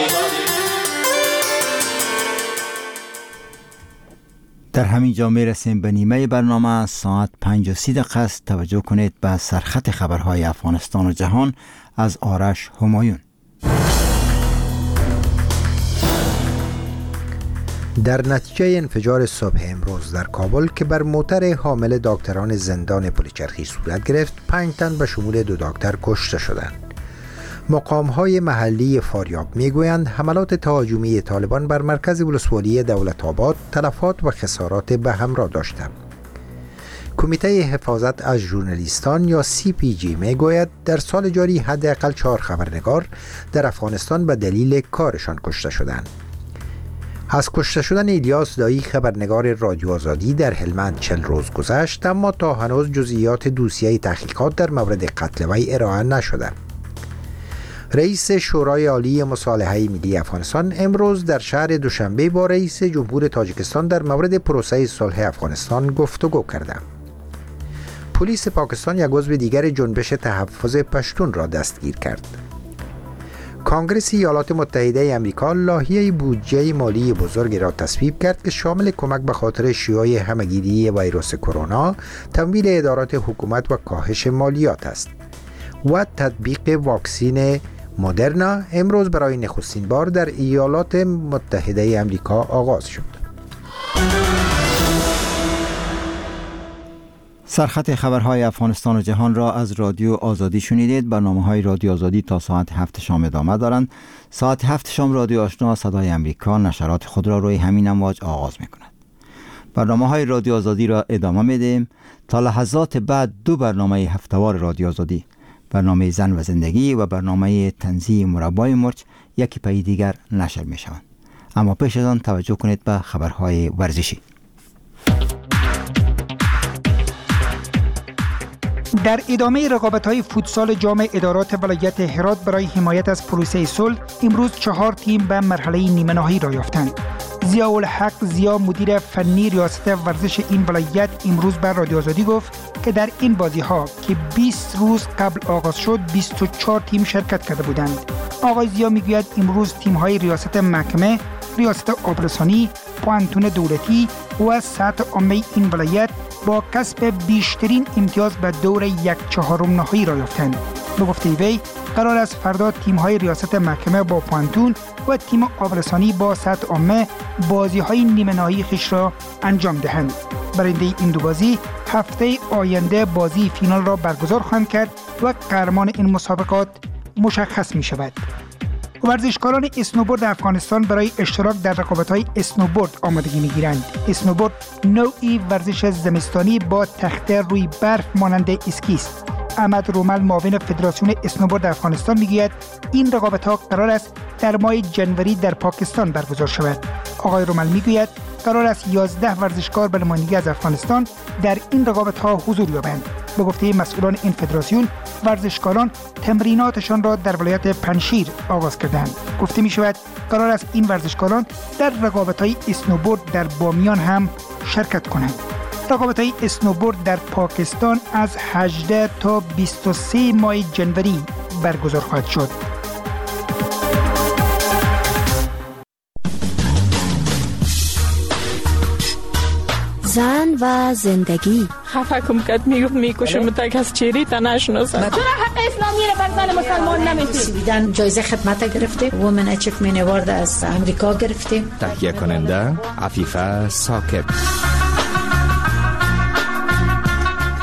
در همین جا می رسیم به نیمه برنامه. ساعت پنج و سی دقیقه است. توجه کنید به سرخط خبرهای افغانستان و جهان از آرش همایون. در نتیجه انفجار صبح امروز در کابل که بر موتر حامل دکتران زندان پلچرخی صورت گرفت، پنج تن به شمول دو دکتر کشته شدند. مقام‌های محلی فاریاب می‌گویند حملات تهاجمی طالبان بر مرکز ولسوالی دولت‌آباد تلفات و خسارات به همراه داشته. کمیته حفاظت از ژورنالیستان یا سی پی جی می‌گوید در سال جاری حداقل چهار خبرنگار در افغانستان به دلیل کارشان کشته شدند. از کشته شدن الیاس دایی خبرنگار رادیو آزادی در هلمند چهل روز گذشت، اما تا هنوز جزئیات دوسیه تحقیقات در مورد قتل وی ارائه نشده. رئیس شورای عالی مصالحه ملی افغانستان امروز در شهر دوشنبه با رئیس جمهور تاجیکستان در مورد پروسه صلح افغانستان گفتگو کرد. پلیس پاکستان یک عضو دیگر جنبش تحفظ پشتون را دستگیر کرد. کانگرس ایالات متحده آمریکا لایحه بودجه مالی بزرگی را تصویب کرد که شامل کمک به خاطر شیوع همهگیری ویروس کرونا، تمویل ادارات حکومت و کاهش مالیات است. و تطبیق واکسین مدرنا امروز برای نخستین بار در ایالات متحده آمریکا آغاز شد. سرخط خبرهای افغانستان و جهان را از رادیو آزادی شنیدید. برنامه‌های رادیو آزادی تا ساعت هفت شام ادامه دارند. ساعت هفت شام رادیو آشنا صدای امریکا نشرات خود را روی همین امواج آغاز می‌کند. برنامه‌های رادیو آزادی را ادامه می‌دهیم. تا لحظات بعد دو برنامه هفته‌وار رادیو آزادی، برنامه زن و زندگی و برنامه تنزیه مربای مرچ یکی پی دیگر نشر می‌شوند. اما پیش از آن توجه کنید به خبرهای ورزشی. در ادامه رقابت‌های فوتسال جام ادارات ولایت هرات برای حمایت از پروسه صلح، امروز چهار تیم به مرحله نیمه نهایی را یافتند. ضیاءالحق زیا مدیر فنی ریاست ورزش این ولایت امروز بر رادیو آزادی گفت که در این بازی‌ها که بیست روز قبل آغاز شد بیست و چهار تیم شرکت کرده بودند. آقای زیا میگوید امروز تیم‌های ریاست محکمه، ریاست آبرسانی، پوانتون دولتی و سطح عامه این ولایت با کسب بیشترین امتیاز به دور یک چهارم نهایی را یافتند. به گفته وی قرار است فردا تیم‌های ریاست محکمه با پوانتون و تیم آبرسانی با سطح عامه بازی‌های نیمه نهایی خویش را انجام دهند. برنده این دو بازی هفته آینده بازی فینال را برگزار خواهند کرد و قهرمان این مسابقات مشخص می‌شود. ورزشکاران اسنوبورد افغانستان برای اشتراک در رقابت‌های اسنوبورد آمادگی می‌گیرند. اسنوبورد نوعی ورزش زمستانی با تخته روی برف مانند اسکی است. احمد رومل معاون فدراسیون اسنوبورد افغانستان میگوید این رقابت‌ها قرار است در ماه جنوری در پاکستان برگزار شود. آقای رومل میگوید قرار است یازده ورزشکار به نمایندگی از افغانستان در این رقابت‌ها حضور یابند. به گفته مسئولان این فدراسیون، ورزشکاران تمریناتشان را در ولایت پنشیر آغاز کردند. گفته می شود قرار است این ورزشکاران در رقابت‌های اسنوبورد در بامیان هم شرکت کنند. رقابت‌های اسنوبورد در پاکستان از هجده تا بیست و سه ماه جنوری برگزار خواهد شد. زن و زندگی. خفه کم کد میگفت میکشم تک از چیری تا نشناسم. چرا حق اسلامی رو بر زن مسلمان نمیدید؟ جایزه خدمت گرفتیم. وومن اچیومنت اوارد از امریکا گرفتیم. تهیه کننده عفیفه ساکب.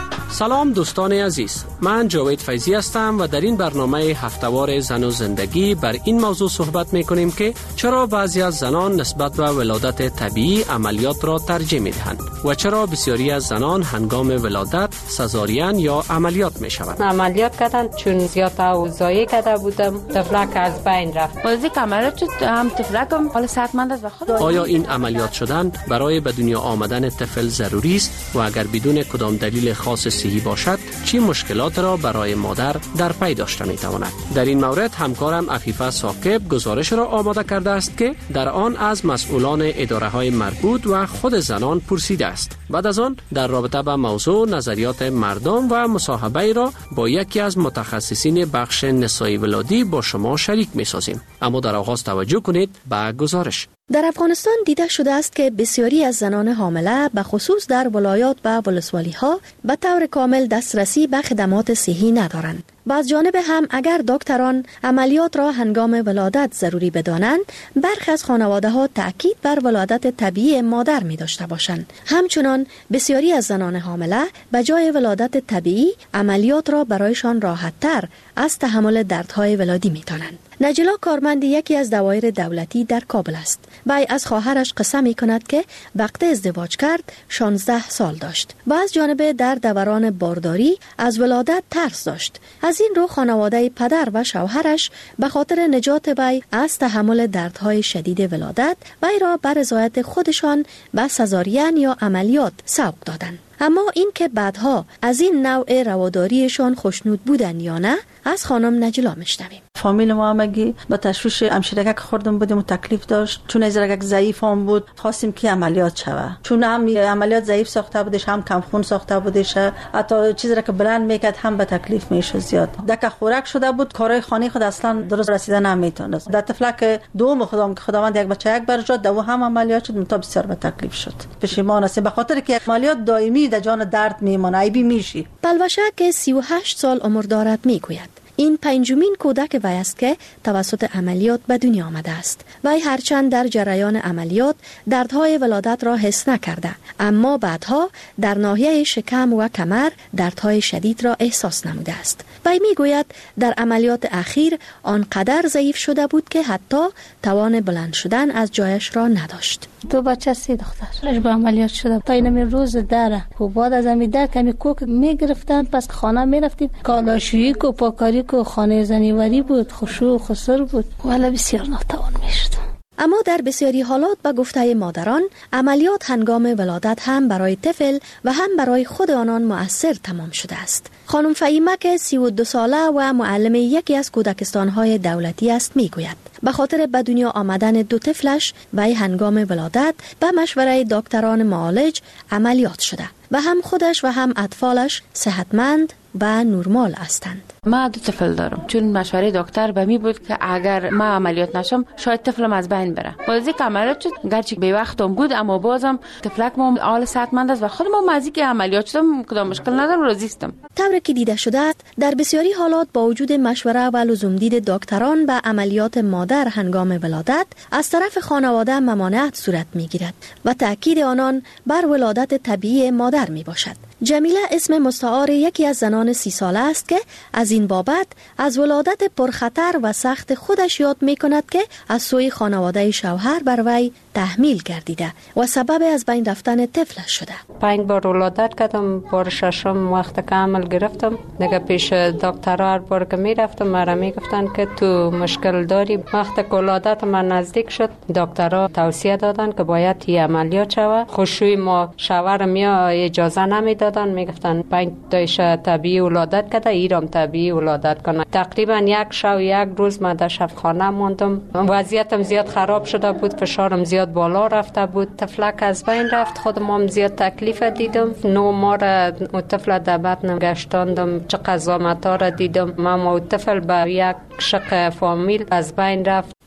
سلام دوستان عزیز، من جاوید فیضی هستم و در این برنامه هفته‌وار زن و زندگی بر این موضوع صحبت می‌کنیم که چرا بعضی از زنان نسبت به ولادت طبیعی عملیات را ترجیح می‌دهند و چرا بسیاری از زنان هنگام ولادت سزارین یا عملیات می‌شوند. عملیات کردن چون زیاد اوضاعی کرده بودم، طفلک از بین رفت. بازی عملیات شد، هم طفلکم حال صحتمند است و خود. آیا این عملیات شدن برای به دنیا آمدن طفل ضروری است و اگر بدون کدام دلیل خاص صحی باشد چه مشکلات را برای مادر در پی داشته میتواند؟ در این مورد همکارم عفیفه ثاقب گزارش را آماده کرده است که در آن از مسئولان اداره های مربوط و خود زنان پرسیده است. بعد از آن در رابطه با موضوع نظریات مردم و مصاحبه را با یکی از متخصصین بخش نسای ولادی با شما شریک میسازیم. اما در آغاز توجه کنید به گزارش. در افغانستان دیده شده است که بسیاری از زنان حامله به خصوص در ولایات و ولسوالی ها به طور کامل دسترسی به خدمات صحی ندارند. و از جانب هم اگر دکتران عملیات را هنگام ولادت ضروری بدانند، برخی از خانواده ها تأکید بر ولادت طبیعی مادر می داشته باشند. همچنان بسیاری از زنان حامله به جای ولادت طبیعی عملیات را برایشان راحت تر از تحمل دردهای ولادی می دانند. نجلا کارمند یکی از دوایر دولتی در کابل است. وی از خواهرش قصه می کند که وقت ازدواج کرد شانزده سال داشت و از جانب در دوران بارداری از ولادت ترس داشت. از این رو خانواده پدر و شوهرش به خاطر نجات وی از تحمل دردهای شدید ولادت وی را بر رضایت خودشان به سزارین یا عملیات سوق دادند. اما این که بعدها از این نوع رواداریشان خوشنود بودن یا نه از خانم نجلا میشنویم. فامیل ما همگی با تشویش همشیرگک خوردم بودیم و تکلیف داشت، چون ازرگک ضعیف هم بود خواستیم که عملیات شوه، چون هم عملیات ضعیف ساخته بودش هم کم خون ساخته بودش، حتی چیزی را که بلند میکرد هم به تکلیف میشد زیاد. دک خورک شده بود، کارهای خانه خود اصلا درست رسیدن نمیتونست. در طفلک دوم خودم که خداوند یک بچه یک برجات دو هم عملیات شد، متا بسیار به تکلیف شد. پشیمان هستیم به خاطر که عملیات دائمی در جان درد میمونه، ایبی میشی. بلوشه که سی و هشت سال عمر دارد میگوید این پنجمین کودک وی است که توسط عملیات به دنیا آمده است. وی هرچند در جریان عملیات دردهای ولادت را حس نکرده، اما بعدها در ناحیه شکم و کمر دردهای شدید را احساس نموده است. وی میگوید در عملیات اخیر آنقدر ضعیف شده بود که حتی توان بلند شدن از جایش را نداشت. دو بچه سی دختر با عملیات شده تا این روز داره و بعد از امیده کمی کوک میگرفتن، پس خانه میرفتیم کالاشویی و پاکاری و خانه زنیوری بود، خشوع و خسر بود، ولی بسیار ناتوان میشد. اما در بسیاری حالات به گفته مادران عملیات هنگام ولادت هم برای طفل و هم برای خود آنان مؤثر تمام شده است. خانم فهیمه که سی و دو ساله و معلم یکی از کودکستان‌های دولتی است میگوید به خاطر به دنیا آمدن دو طفلش وی هنگام ولادت به مشوره دکتران معالج عملیات شده و هم خودش و هم اطفالش صحتمند و نرمال هستند. ما دو طفل دارم، چون مشوره دکتر به می بود که اگر ما عملیات نشم شاید طفلم از بین بره. بازی که عملیات شد گرچه به وقتم بود اما بازم طفلکم حال صحتمند است و خودم مزی که عملیات شدم کدام مشکل ندارم، راضی هستم. طوری که دیده شده است در بسیاری حالات با وجود مشوره و لزوم دید دکتران به عملیات مادر هنگام ولادت از طرف خانواده ممانعت صورت میگیرد و تاکید آنان بر ولادت طبیعی مادر می باشد. جمیله اسم مستعار یکی از زنان سی ساله است که از این بابت از ولادت پرخطر و سخت خودش یاد می کند که از سوی خانواده شوهر بر وی تحمیل گردیده و سبب از بین رفتن طفلش شده. پنج بار ولادت کردم، بار ششم وقت که عمل گرفتم دیگه پیش دکتر هر بار که می رفتم مرا می گفتن که تو مشکل داری. وقت که ولادت من نزدیک شد دکترها توصیه دادن که باید یه عملیات شود. خوشوی ما شوهر میا اجازه نمی دادن، می گفتن پنج تایش طبیعی ولادت کرده ایرام طبیعی ولادت کنه. تقریبا یک شب یک روز من در شفاخانه موندم، وضعیتم زیاد خراب شده بود، فشارم زیاد بالا رفته بود، طفلک از بین رفت، خودم هم زیاد تکلیف دیدم. نو ما را طفل در بطنم گشتاندم، چه قضامتا را دیدم. من و طفل به یک شق فامیل از بین رفت.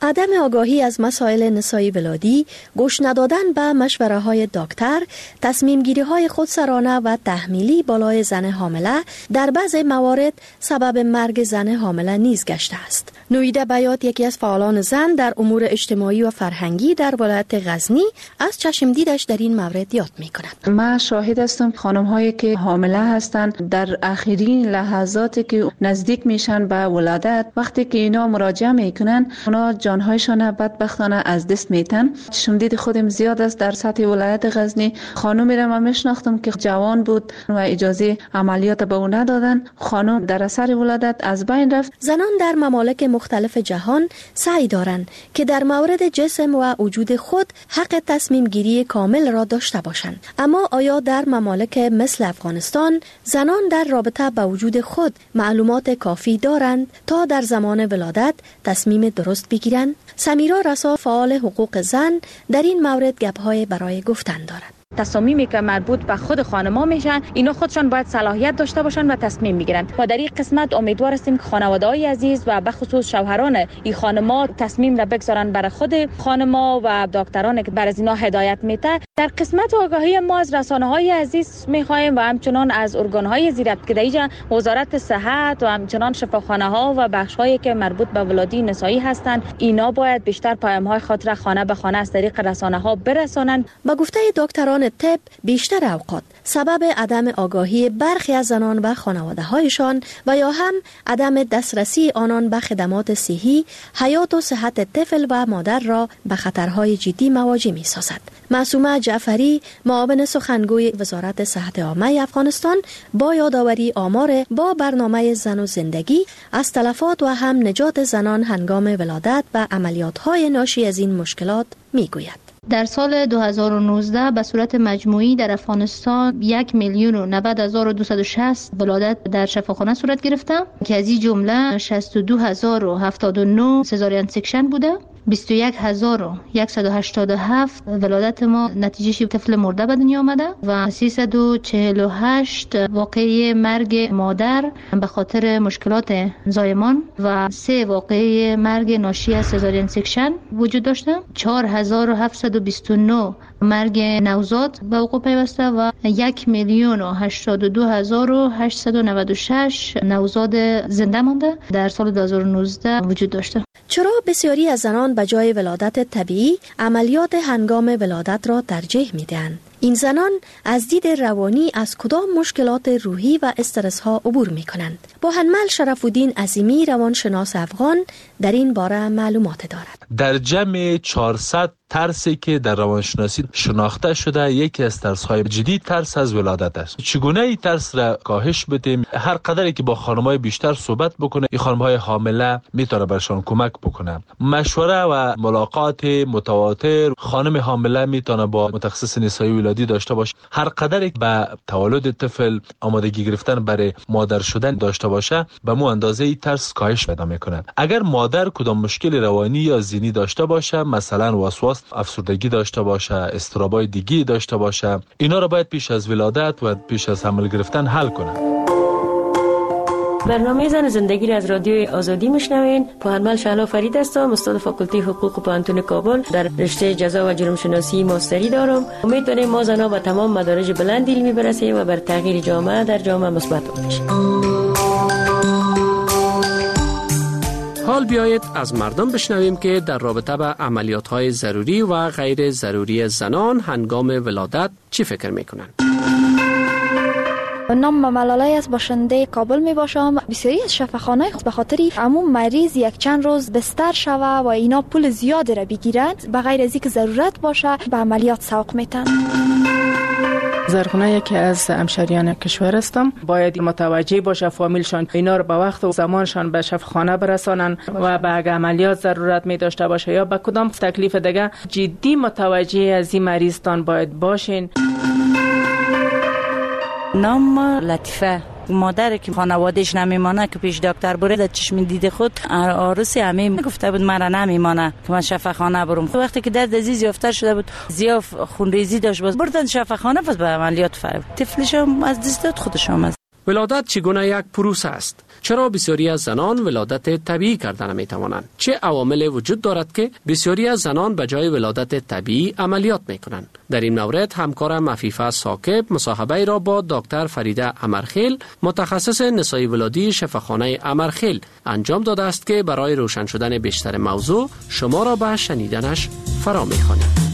عدم آگاهی از مسائل نسایی ولادی، گوش ندادن به مشوره های دکتر، تصمیم گیری های خودسرانه و تحمیلی بالای زن حامله در بعض موارد سبب مرگ زن حامله نیز گشته است. نویده بیات، یکی از فعالان زن در امور اجتماعی و فرهنگی در ولایت غزنی، از چشم دیدش در این مورد یاد می کند. من شاهد هستم خانم هایی که حامله هستند در آخرین لحظاتی که نزدیک میشن به ولادت، وقتی که اینا مراجعه میکنن اونا جانهایشان بدبختانه از دست میتن. چشم دید خودم زیاد است در سطح ولایت غزنی. خانومی را من میشناختم که جوان بود و اجازه عملیات به او ندادن. خانم در اثر ولادت از بین رفت. زنان در ممالک مختلف جهان سعی دارند که در مورد جسم و وجود خود حق تصمیم گیری کامل را داشته باشند. اما آیا در ممالک مثل افغانستان زنان در رابطه با وجود خود معلومات کافی دارند تا در زمان ولادت تصمیم درست بگیرند؟ سمیرا رسا، فعال حقوق زن، در این مورد گپ‌های برای گفتن دارد. تصامیمی که مربوط به خود خانم‌ها میشن، اینا خودشان باید صلاحیت داشته باشند و تصمیم بگیرند. و در این قسمت امیدوار هستیم که خانواده‌های عزیز و به خصوص شوهران این خانم‌ها تصمیم را بگذارند برای خود خانم‌ها و دکتران که بر از اینا هدایت میده. در قسمت آگاهی ما از رسانه‌های عزیز می‌خوایم و همچنان از ارگان‌های زیربط که در اینجا وزارت صحت و همچنان شفاخانه‌ها و بخش‌هایی که مربوط به ولادت نسایی هستند، اینا باید بیشتر پیام‌های خاطر خانه به خانه از طریق رسانه‌ها برسانند. با گفته دکتران طب، بیشتر اوقات سبب عدم آگاهی برخی از زنان و خانواده‌هایشان و یا هم عدم دسترسی آنان به خدمات صحی، حیات و صحت طفل و مادر را به خطرهای جدی مواجه می‌سازد. معصومه جعفری، معاون سخنگوی وزارت صحت عامه افغانستان، با یادآوری آمار با برنامه زن و زندگی از تلفات و هم نجات زنان هنگام ولادت و عملیات‌های ناشی از این مشکلات می‌گوید. در سال دو هزار و نوزده به صورت مجموعی در افغانستان یک میلیون و نود هزار و دویست و شصت ولادت در شفاخانه صورت گرفته که از این جمله شصت و دو هزار و هفتاد و نه سزارین سکشن بوده. بیست و یک هزار و صد و هشتاد و هفت ولادت ما نتیجه طفل مرده به دنیا آمده و سیصد و چهل و هشت واقعه مرگ مادر به خاطر مشکلات زایمان و سه واقعه مرگ ناشی از سزارین سکشن وجود داشته. چهار هزار و هفتصد و بیست و نه مرگ نوزاد به وقوع پیوسته و یک میلیون و هشتاد و دو هزار و هشتصد و نود و شش نوزاد زنده مانده در سال دو هزار و نوزده وجود داشته. چرا بسیاری از زنان به جای ولادت طبیعی عملیات هنگام ولادت را ترجیح میدهند؟ این زنان از دید روانی از کدام مشکلات روحی و استرس ها عبور می کنند؟ با حنمل شرف الدین عظیمی، روانشناس افغان، در این باره معلومات دارد. در جمع چهارصد ترسی که در روانشناسی شناخته شده، یکی از ترس‌های جدی ترس از ولادت است. چگونه این ترس را کاهش بدیم؟ هر قدری که با خانم‌های بیشتر صحبت بکنه، این خانم‌های حامله میتونه برشان کمک بکنه. مشوره و ملاقات متواتر، خانم حامله میتونه با متخصص نسایی ولادی داشته باشه. هر قدری به تولد طفل آمادگی گرفتن برای مادر شدن داشته باشه، به مو اندازه این ترس کاهش پیدا میکنه. اگر مادر کدام مشکل روانی یا ذهنی داشته باشه، مثلا وسواس، افسردگی داشته باشه، اضطرابای دیگی داشته باشه، اینا رو باید پیش از ولادت و پیش از حمل گرفتن حل کنه. برنامه زن زندگی را از رادیوی آزادی میشنوین. پوهنمل شهلا فرید هستم، استاد فاکولته حقوق پوهنتون کابل. در رشته جزا و جرم شناسی ماستری دارم. امید داریم ما زنها به تمام مدارج بلند علمی برسیم و بر تغییر جامعه در جامعه مثبت باشیم. حال بیایید از مردم بشنویم که در رابطه با عملیات‌های ضروری و غیر ضروری زنان هنگام ولادت چی فکر می‌کنند. نام ملاله از باشنده کابل می باشم. بسیاری از شفاخانه به خاطر عموم مریض یک چند روز بستر شوه و اینا پول زیاد را بگیرند، به غیر از اینکه ضرورت باشه به عملیات سوق میتن. زرخونه یکی از همشهریان کشور هستم. باید متوجه باشه فامیلشان اینا رو به وقت و زمانشان به شفاخانه برسانن و به عملیات ضرورت می داشته باشه یا به کدام تکلیف دیگه جدی متوجه از این مریضتان باید باشین. نام لطیفه، مادر که خانوادهش نمیمانه که پیش دکتر بره در چشم دید خود عروسی همه گفته بود مرا نمیمانه که من شفاخانه برم. وقتی که درد عزیز یافته شده بود، زیاف خونریزی داشت، باز بردن شفاخانه، پس به عملیات فرد طفلش از دست داد خودش هم. ولادت چگونه یک پروسه است؟ چرا بسیاری از زنان ولادت طبیعی کردن نمی توانند؟ چه عوامل وجود دارد که بسیاری از زنان به جای ولادت طبیعی عملیات می کنند؟ در این مورد همکارم عفیفه ساکب مصاحبه را با دکتر فریده امرخیل متخصص نسای ولادی شفاخانه امرخیل انجام داده است که برای روشن شدن بیشتر موضوع شما را به شنیدنش فرا می خوانیم.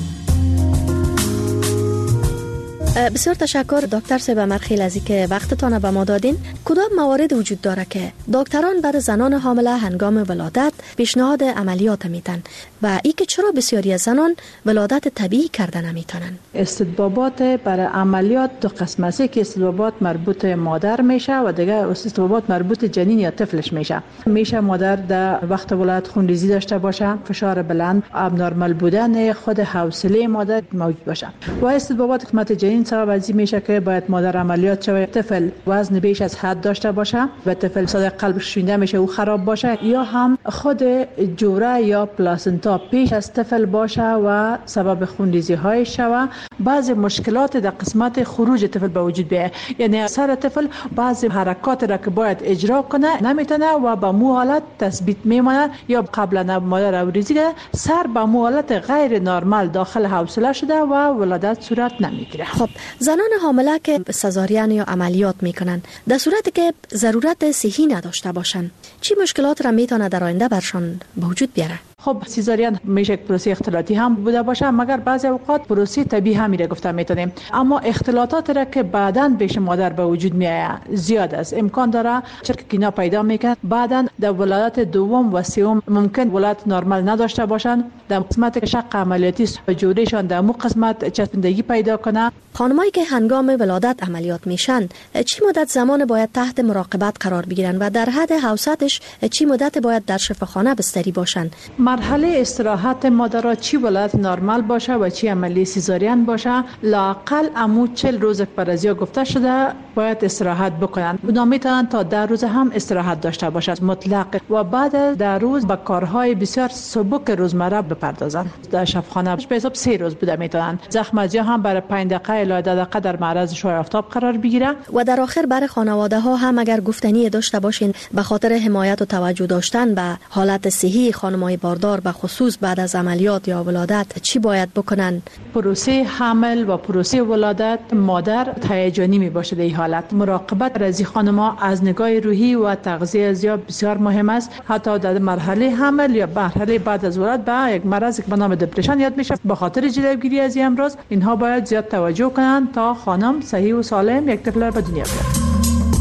بسیار تشکر دکتر صاحب امرخیل از اینکه وقتتان به ما دادین. کدام موارد وجود داره که دکتران برای زنان حامله هنگام ولادت پیشنهاد عملیات میتن و ای که چرا بسیاری از زنان ولادت طبیعی کردن نمیتونن؟ استطبابات برای عملیات دو قسم است که استطبابات مربوط مادر میشه و دیگه استطبابات مربوط جنین یا طفلش میشه. میشه مادر در وقت ولادت خونریزی داشته باشه، فشار بلند، ابنرمال بودن خود حوصله مادر موجود باشه. و استطبابات قسمت جنین سبب از این میشه که باید مادر عملیات شود، طفل وزن بیش از حد داشته باشه و طفل صدای قلبش شونده میشه و خراب باشه، یا هم خود جوره یا پلاسنتا پیش از طفل باشه و سبب خونریزی های شود. بعضی مشکلات در قسمت خروج طفل به وجود بیاید، یعنی سر طفل بعضی حرکات را که باید اجرا کنه نمیتونه و به مو حالت تثبیت میمونه، یا قبلا مادر اوریزی که سر به مو حالت غیر نرمال داخل حوصله شده و ولادت صورت نمیگیره. خب زنان حامله که سزارین یا عملیات میکنن در صورتی که ضرورت صحی نداشته باشن چی مشکلات را میتونه در آینده برشان به وجود بیاره؟ خب سیزارین میشه یک پروسه اختلاطی هم بوده باشه، مگر بعضی اوقات پروسه طبیعی هم میره گفته میتونیم. اما اختلاطات را که بعداً پیش مادر به وجود میاد زیاد است، امکان داره چرا که اینا پیدا میکنه بعداً در ولادت دوم و سوم ممکن ولادت نرمال نداشته باشن، در قسمت شق عملیاتی جوریشان در مو قسمت چسبندگی پیدا کنه. خانمایی که هنگام ولادت عملیات میشن چی مدت زمان باید تحت مراقبت قرار بگیرن و در حد حوصلش چی مدت باید در شفاخانه بستری باشن؟ مرحله استراحت مادر چی ولادت نرمال باشه و چی عملی سیزارین باشه، لاقل امو چهل روز پرزیا گفته شده باید استراحت بکنن. اونا میتونن تا ده روز هم استراحت داشته باشد مطلق و بعد ده روز با کارهای بسیار سبک روزمره بپردازن. در شفاخانه به حساب سه روز بوده میتونن. زخم‌زدی هم برای پنج دقیقه الی ده دقیقه در معرض شعاع آفتاب قرار بگیره. و در آخر برای خانواده ها هم اگر گفتنی داشته باشین به خاطر حمایت و توجه داشتن به حالت صحی خانمای باردار به خصوص بعد از عملیات یا ولادت چی باید بکنن؟ پروسه حمل و پروسه ولادت مادر هیجانی می باشه. در این حالت مراقبت از خانم‌ها از نگاه روحی و تغذیه زیاد بسیار مهم است. حتی در مرحله حمل یا مرحله بعد از ولادت به یک مرض که به نام دپرشن یاد میشه، به خاطر جلوگیری از این امراض اینها باید زیاد توجه کنن تا خانم صحیح و سالم یک طفل به دنیا بیاره.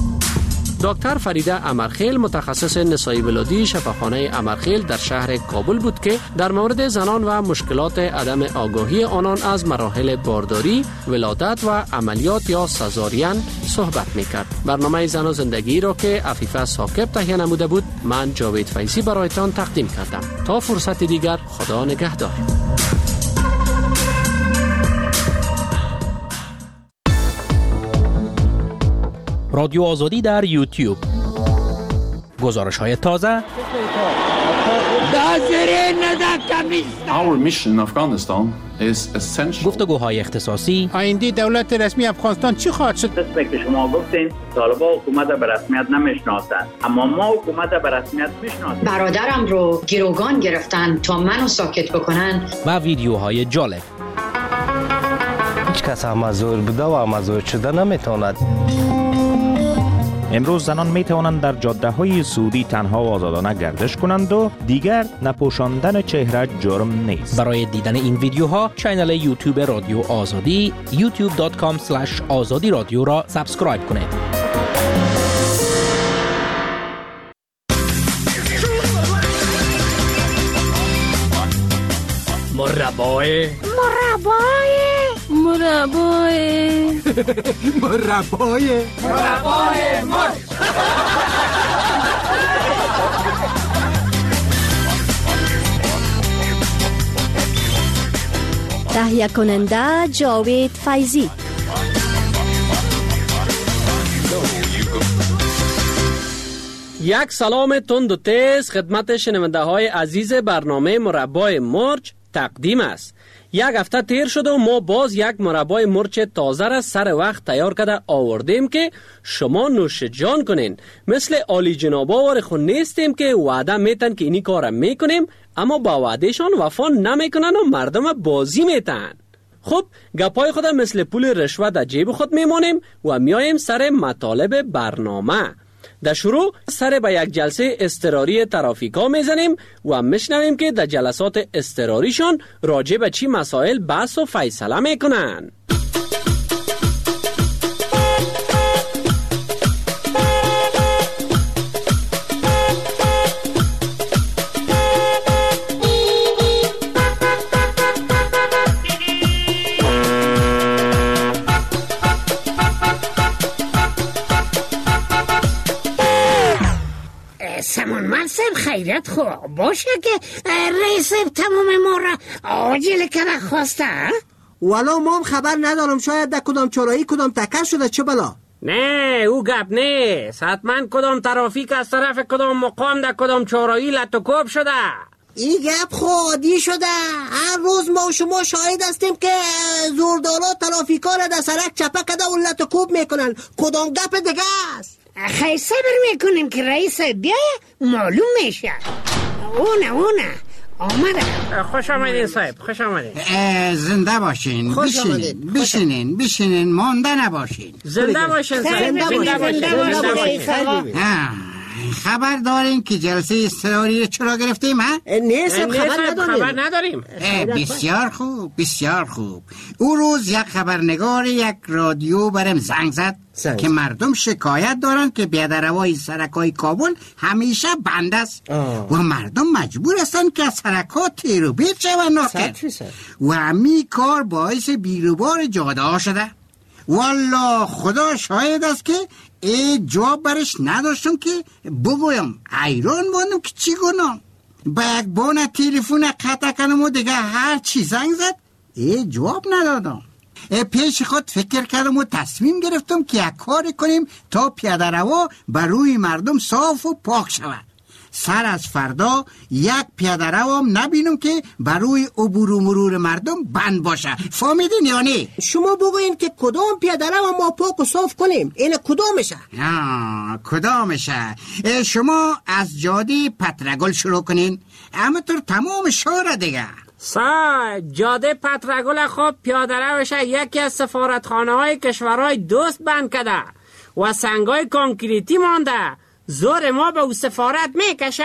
دکتر فریده امرخیل متخصص نسای ولادی شفاخانه امرخیل در شهر کابل بود که در مورد زنان و مشکلات عدم آگاهی آنان از مراحل بارداری، ولادت و عملیات یا سزارین صحبت میکرد. برنامه زن و زندگی را که عفیفه ساکب تهیه نموده بود من جاوید فیضی برایتان تقدیم کردم. تا فرصت دیگر خدا نگهدار. رادیو آزادی در یوتیوب. گزارش های تازه. Our mission in Afghanistan is essential. گفتگوهای اختصاصی. آینده دولت رسمی افغانستان چی خواهد شد؟ مثل که شما گفتین طالبان حکومت به رسمیت نمیشناسند، اما ما حکومت به رسمیت میشناسیم. برادرم رو گروگان گرفتن تا منو ساکت بکنن. و ویدیوهای جالب. هیچ کس مزور بوده و مزور شده نمیتواند. امروز زنان می توانند در جاده های سعودی تنها و آزادانه گردش کنند و دیگر نپوشاندن چهره جرم نیست. برای دیدن این ویدیوها کانال یوتیوب رادیو آزادی یوتیوب دات کام اسلش آزادی رادیو را سابسکرایب کنید. مربای مربای مربای مربای مربای مرد. تهیه کننده جاوید فیضی. یک سلام تند و تیز خدمت شنونده های عزیز برنامه مربای مرج تقدیم است. یک هفته تیر شد و ما باز یک مربای مرچ تازه را سر وقت تیار کرده آوردیم که شما نوش جان کنین. مثل عالی جنابا وار خود نیستیم که وعده میتن که اینی کار میکنیم اما با وعدهشان وفا نمیکنن و مردم بازی میتن. خب گپای خود مثل پول رشوه در جیب خود میمونیم و میایم سر مطالب برنامه. در شروع سر به یک جلسه اضطراری ترافیکا میزنیم و میشنویم که در جلسات اضطراریشان راجع به چی مسائل بحث و فیصله میکنن. سمون منصب خیرت خوب باشه که رئیس تمام ما را عاجل کنه خواسته. والا ما هم خبر ندارم، شاید در کدام چرایی کدام تکر شده چه بلا. نه او گپ نیست، حتما کدام ترافیک از طرف کدام مقام در کدام چرایی لطوکوب شده. این گپ خودی شده. هر روز ما و شما شاهد هستیم که زوردالا ترافیکا را در سرک چپه کده و لطوکوب میکنن. کدام گپ دیگه است؟ خیلی صبر میکنیم که رئیس بیایه معلوم میشه. اونه اونه آمده. خوش آمدین صاحب، خوش آمدین. زنده باشین. بشینین بشینین بشینین مانده نباشین. زنده باشین صاحب، زنده باشین. خبر دارین که جلسه اضطراری چرا گرفتیم ها؟ نه صاحب خبر نداریم. بسیار خوب بسیار خوب. او روز یک خبرنگار یک رادیو برم زنگ زد سنگ. که مردم شکایت دارن که بیادروای سرکای کابل همیشه بند است و مردم مجبور هستن که از سرکات تیر و بیت شون ناکن و همی کار باعث بیروبار جاده ها شده. والله خدا شاهد است که ای جواب برش نداشتم که بگویم. ایران بانم که چی کنم. با یک بانه تلفن قطع کنم و دیگه هر چی زنگ زد ای جواب ندادم. پیش خود فکر کردم و تصمیم گرفتم که یک کار کنیم تا پیاده روا بر روی مردم صاف و پاک شود. سر از فردا یک پیاده رو نبینم که بر روی عبور و مرور مردم بند باشه. فهمیدین یا نه؟ شما بگوین که کدام پیاده رو ما پاک و صاف کنیم. این کدامشه؟ آه کدامشه؟ شما از جاده پترگل شروع کنین اما تو تمام شهر دیگه. سا جاده پترگل خوب پیاده روشه یکی از سفارتخانه های کشورهای دوست بند کده و سنگای کنکریتی مانده. زور ما به او سفارت میکشه؟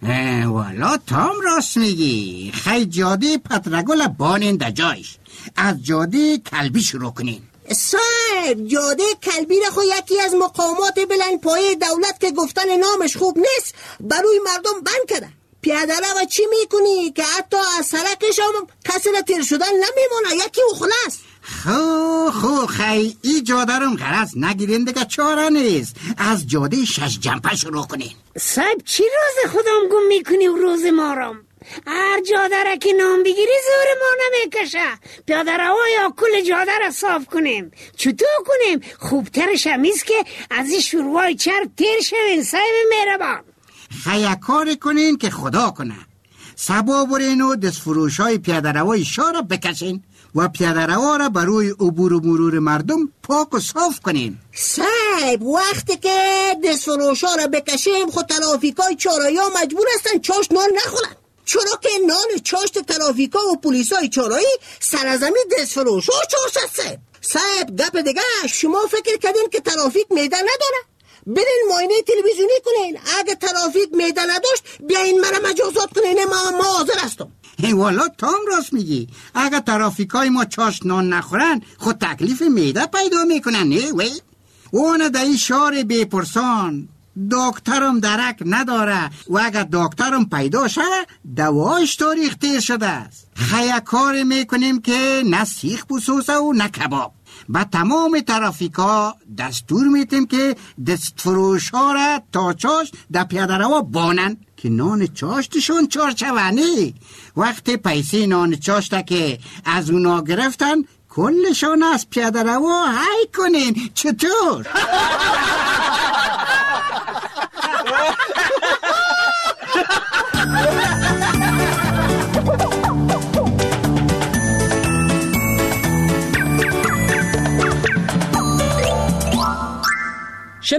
والا تام راست میگی. خیلی جاده پترگل بانین در جایش. از جاده کلبی شروع کنین. صاحب جاده کلبی را خو یکی از مقامات بلند پایه دولت که گفتن نامش خوب نیست بروی مردم بند کرده. پیاده رو چی میکنی که حتی از سرکش هم کسی را تیر شدن نمیمونه. یکی او خلاص. خو خو خی ای جاده رو غرض نگیرین دیگه چاره نیست. از جاده شش جنبه شروع کنین. صاحب چی روز خودم گم میکنی و روز ما رو؟ هر جاده را که نام بگیری زور ما نمیکشه. پیاده رو یا کل جاده را صاف کنیم. چطور کنیم؟ خوبترش همیست که از این شروعای چرب تیر شوین. صاحب مهربان خیلی کار کنین که خدا کنه. سبا برین و دستفروش های پیاده روای شاه را بکشین و پیاده روا را بروی عبور و مرور مردم پاک و صاف کنین. صاحب وقتی که دستفروشا را بکشیم خود ترافیکای چارایی ها مجبور هستن چاشت نان نخورن. چرا که نان چاشت ترافیکا و پلیسای چارایی سرزمین دستفروشا چاشت هست. صاحب گپ دیگه شما فکر کردین که ترافیک میدان نداره؟ برین معاینه تلویزیونی کنین. اگه ترافیک میدان نداشت بیاین مرا مجازات کنین. ما ما حاضر هستم. والا تام راست میگی. اگه ترافیکای ما چاشت نان نخورن خود تکلیف میده پیدا میکنن. نه وی اون در این شهر بپرسان دکترم درک نداره و اگه دکترم پیدا شه دواش تاریخ تیر شده است. خیلی کار میکنیم که نه سیخ بسوسه و نه کباب. با تمام ترافیکا دستور میتیم که دستفروش ها را تا چاشت در پیاده روا بانن که نان چاشتشون چارچوانه. وقتی پیسه نان چاشت که از اونا گرفتن کلشون از پیاده روا هی کنین. چطور؟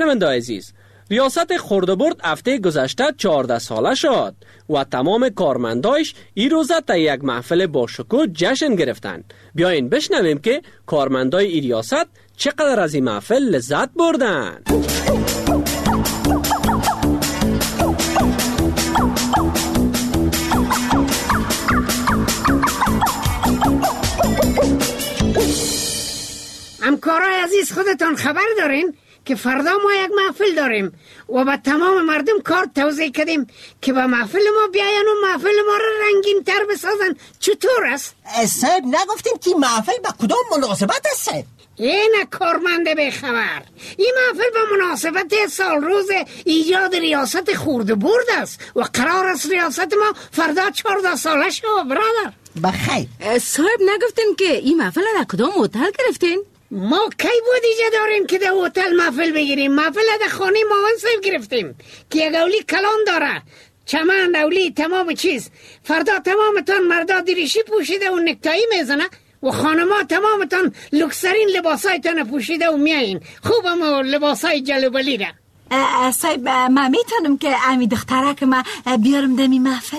شنونده عزیز، ریاست خردوبرد هفته گذشته چهارده ساله شد و تمام کارمندایش این روزه تا یک محفل باشکوه جشن گرفتند. بیاین بشنویم که کارمندای این ریاست چقدر از این محفل لذت بردن. همکارای عزیز، خودتان خبر دارین که فردا ما یک محفل داریم و با تمام مردم کار توضیح کردیم که با محفل ما بیاین و محفل ما را رنگین تر بسازن. چطور است؟ صاحب نگفتیم که محفل با کدام مناسبت است؟ این کارمنده به خبر، این محفل با مناسبت سال روز ایجاد ریاست خردوبرد است و قرار است ریاست ما فردا چهارده ساله شد. برادر بخیر. صاحب نگفتین که این محفل را کدام هتل گرفتین؟ ما کی بودیجه داریم که در هتل محفل بگیریم؟ محفل در خانه مامان صاحب گرفتیم که یک اولی کلان داره، چمن، اولی، تمام چیز. فردا تمامتان مردا دریشی پوشیده و نکتایی میزنه و خانما تمامتان لوکسرین لباسایتان پوشیده و میایین. خوب اما لباسای جلوبلی را. صاحب ما میتونم که امی دختره که ما بیارم دمی محفل؟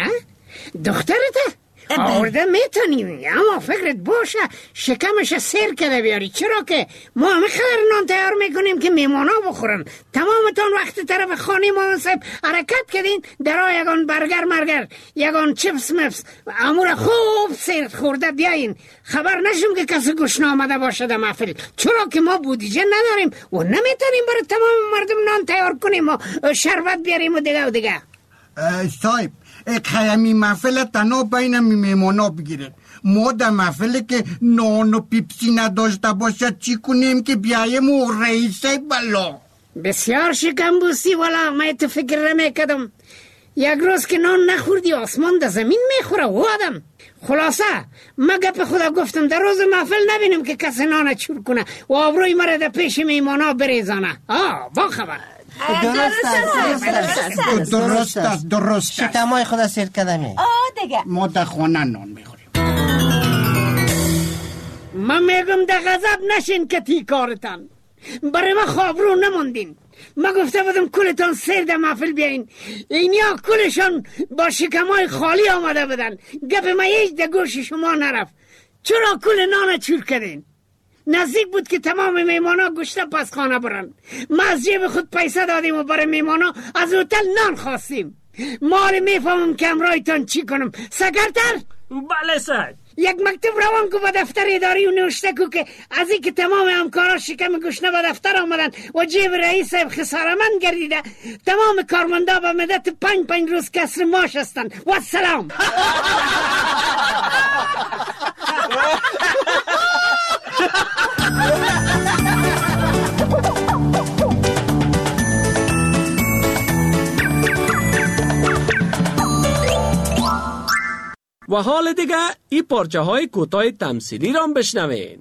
دخترته؟ آورده میتونیم، اما فکرت باشه شکمش سیر کرده بیاری، چرا که ما همه خیلی نان تیار میکنیم که میمانا بخورن. تمامتان وقت طرف خانه ما صاحب حرکت کردین، درا یگان برگر مرگر، یگان چپس مپس، امور خوب سیر خورده بیاین. خبر نشیم که کسی گوشنا آمده باشه در محفل، چرا که ما بودیجه نداریم و نمیتونیم برای تمام مردم نان تیار کنیم و شربت بیاریم و دیگه و دیگه. صاحب خیمی محفل تنها بین میمانا بگیرد. ما در محفل که نان و پیپسی نداشته باشد چی کنیم که بیاییم و رئیسه بلا؟ بسیار شکم بوسی والا، من تو فکر نمیکردم. یک روز که نان نخوردی آسمان در زمین میخوره و آدم. خلاصه من گپ خدا گفتم در روز محفل نبینم که کسی نان چور کنه و آبروی مرا در پیش میمانا بریزانه. آه با خبر. درست است درست است درست است شکمای خدا سیر کدمی. آه دیگه ما در خانه نان میخوریم. من میگم در غضب نشین که تی کارتان برای ما خواب رو نماندین. من گفته بودم کلتان سیر در محفل بیاین، اینیا کلشان با شکمای خالی آمده بدن. گپ ما هیچ در گوش شما نرفت. چرا کل نان چور کردین؟ نزدیک بود که تمام میمانا گوشته پس خانه برن. ما از جیب خود پیسه دادیم و برای میمانا از هتل نان خواستیم. مال میفهمم که امرایتان چی کنم. سکرتر؟ بله صاحب. یک مکتب روان کو به دفتر اداری و نوشته کو که از این که تمام همکارا شکم گوشنه به دفتر آمدن و جیب رئیس صاحب خسارمند گردیده، تمام کارمندا به مدت پنج پنج روز کسر معاش هستن. و سلام. و حال دیگه این پارچه های کوتاه تمثیلی را بشنوین.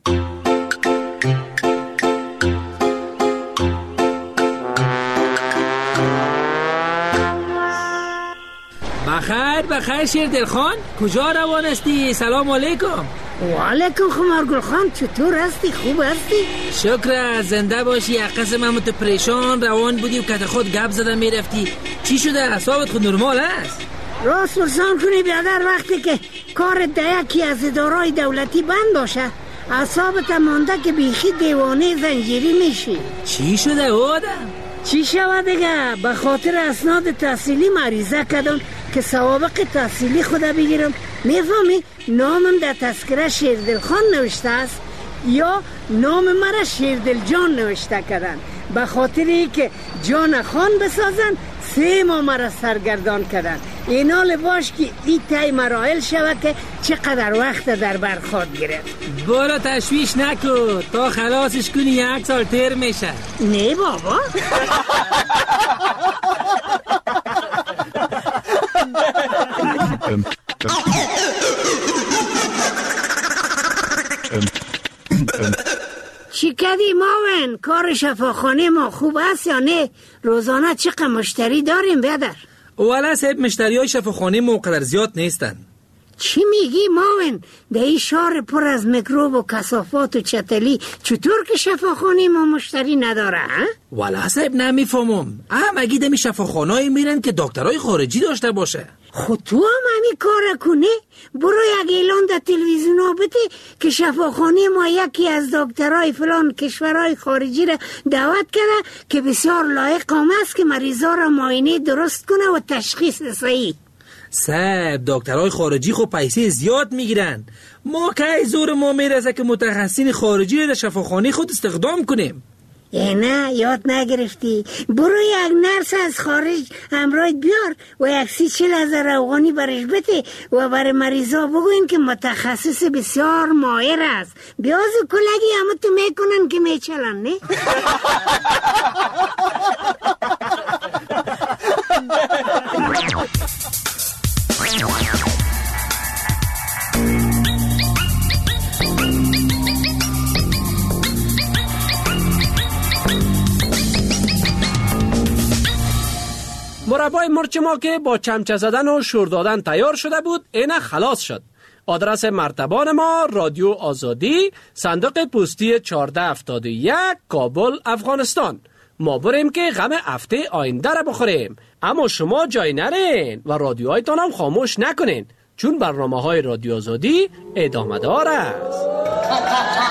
بخیر بخیر شیردل خان، کجا روان هستی؟ سلام علیکم. و علیکم خمارگل خان، چطور هستی؟ خوب هستی؟ شکر، زنده باشی. یک قسم هم تو پریشان روان بودی و کت خود گپ زده میرفتی. چی شده؟ اعصابت خود نرمال است؟ راست پرسان کنی بیادر، وقتی که کار دیکی از ادارای دولتی بند باشه اعصابت مانده که بیخی دیوانه زنجیری میشی. چی شده آدم؟ چی شود دیگه؟ به خاطر اسناد تحصیلی مریضه کردم که سوابق تحصیلی خدا بگیرم. میفهمی؟ نامم در تذکره شیردل خان نوشته است یا نام مرا شیردل جان نوشته کردن. به خاطر ای که جان خان بسازن سه ماه مرا سرگردان کردن. اینا لباش که ای تای مراحل شود که چقدر وقت در برخورد گرفت. برو تشویش نکن، تا خلاصش کنی یک سال تیر میشه. نه بابا. چی کردی ماون؟ کار شفاخانه ما خوب است یا نه؟ روزانه چقدر مشتری داریم بیادر؟ والا صاحب مشتری های شفاخانه ما قدر زیاد نیستن. چی میگی ماون؟ در این شهر پر از میکروب و کثافات و چتلی چطور که شفاخانه ما مشتری نداره ها؟ والا صاحب نمیفهمم. هم اگه دمی شفاخانه‌ای میرن که دکترای خارجی داشته باشه. خود تو هم همین کار کنه؟ برو یک اعلان در تلویزیون ها بده که شفاخانه ما یکی از دکترای فلان کشورهای خارجی را دعوت کرده که بسیار لایق است که مریضا را معاینه درست کنه و تشخیص صحیح. صاحب دکترهای خارجی خب پیسه زیاد میگیرن. ما که زور ما میرسه که متخصصین خارجی را در شفاخانه خود استخدام کنیم. ای نه یاد نگرفتی. برو یک نرس از خارج همراهت بیار و یک سی چل هزار افغانی برش بده و برای مریضا بگوین که متخصص بسیار ماهر است. بیاز و کلگی همه تو میکنن که میچلن نه؟ مربای مرچ ما که با چمچه زدن و شور دادن تیار شده بود اینه خلاص شد. آدرس مرتبان ما رادیو آزادی، صندوق پستی چهارده هفتاد و یک، کابل، افغانستان. ما بریم که غم هفته آینده را بخوریم، اما شما جای نرین و رادیوهایتان هم خاموش نکنین، چون برنامه های رادیو آزادی ادامه دار است.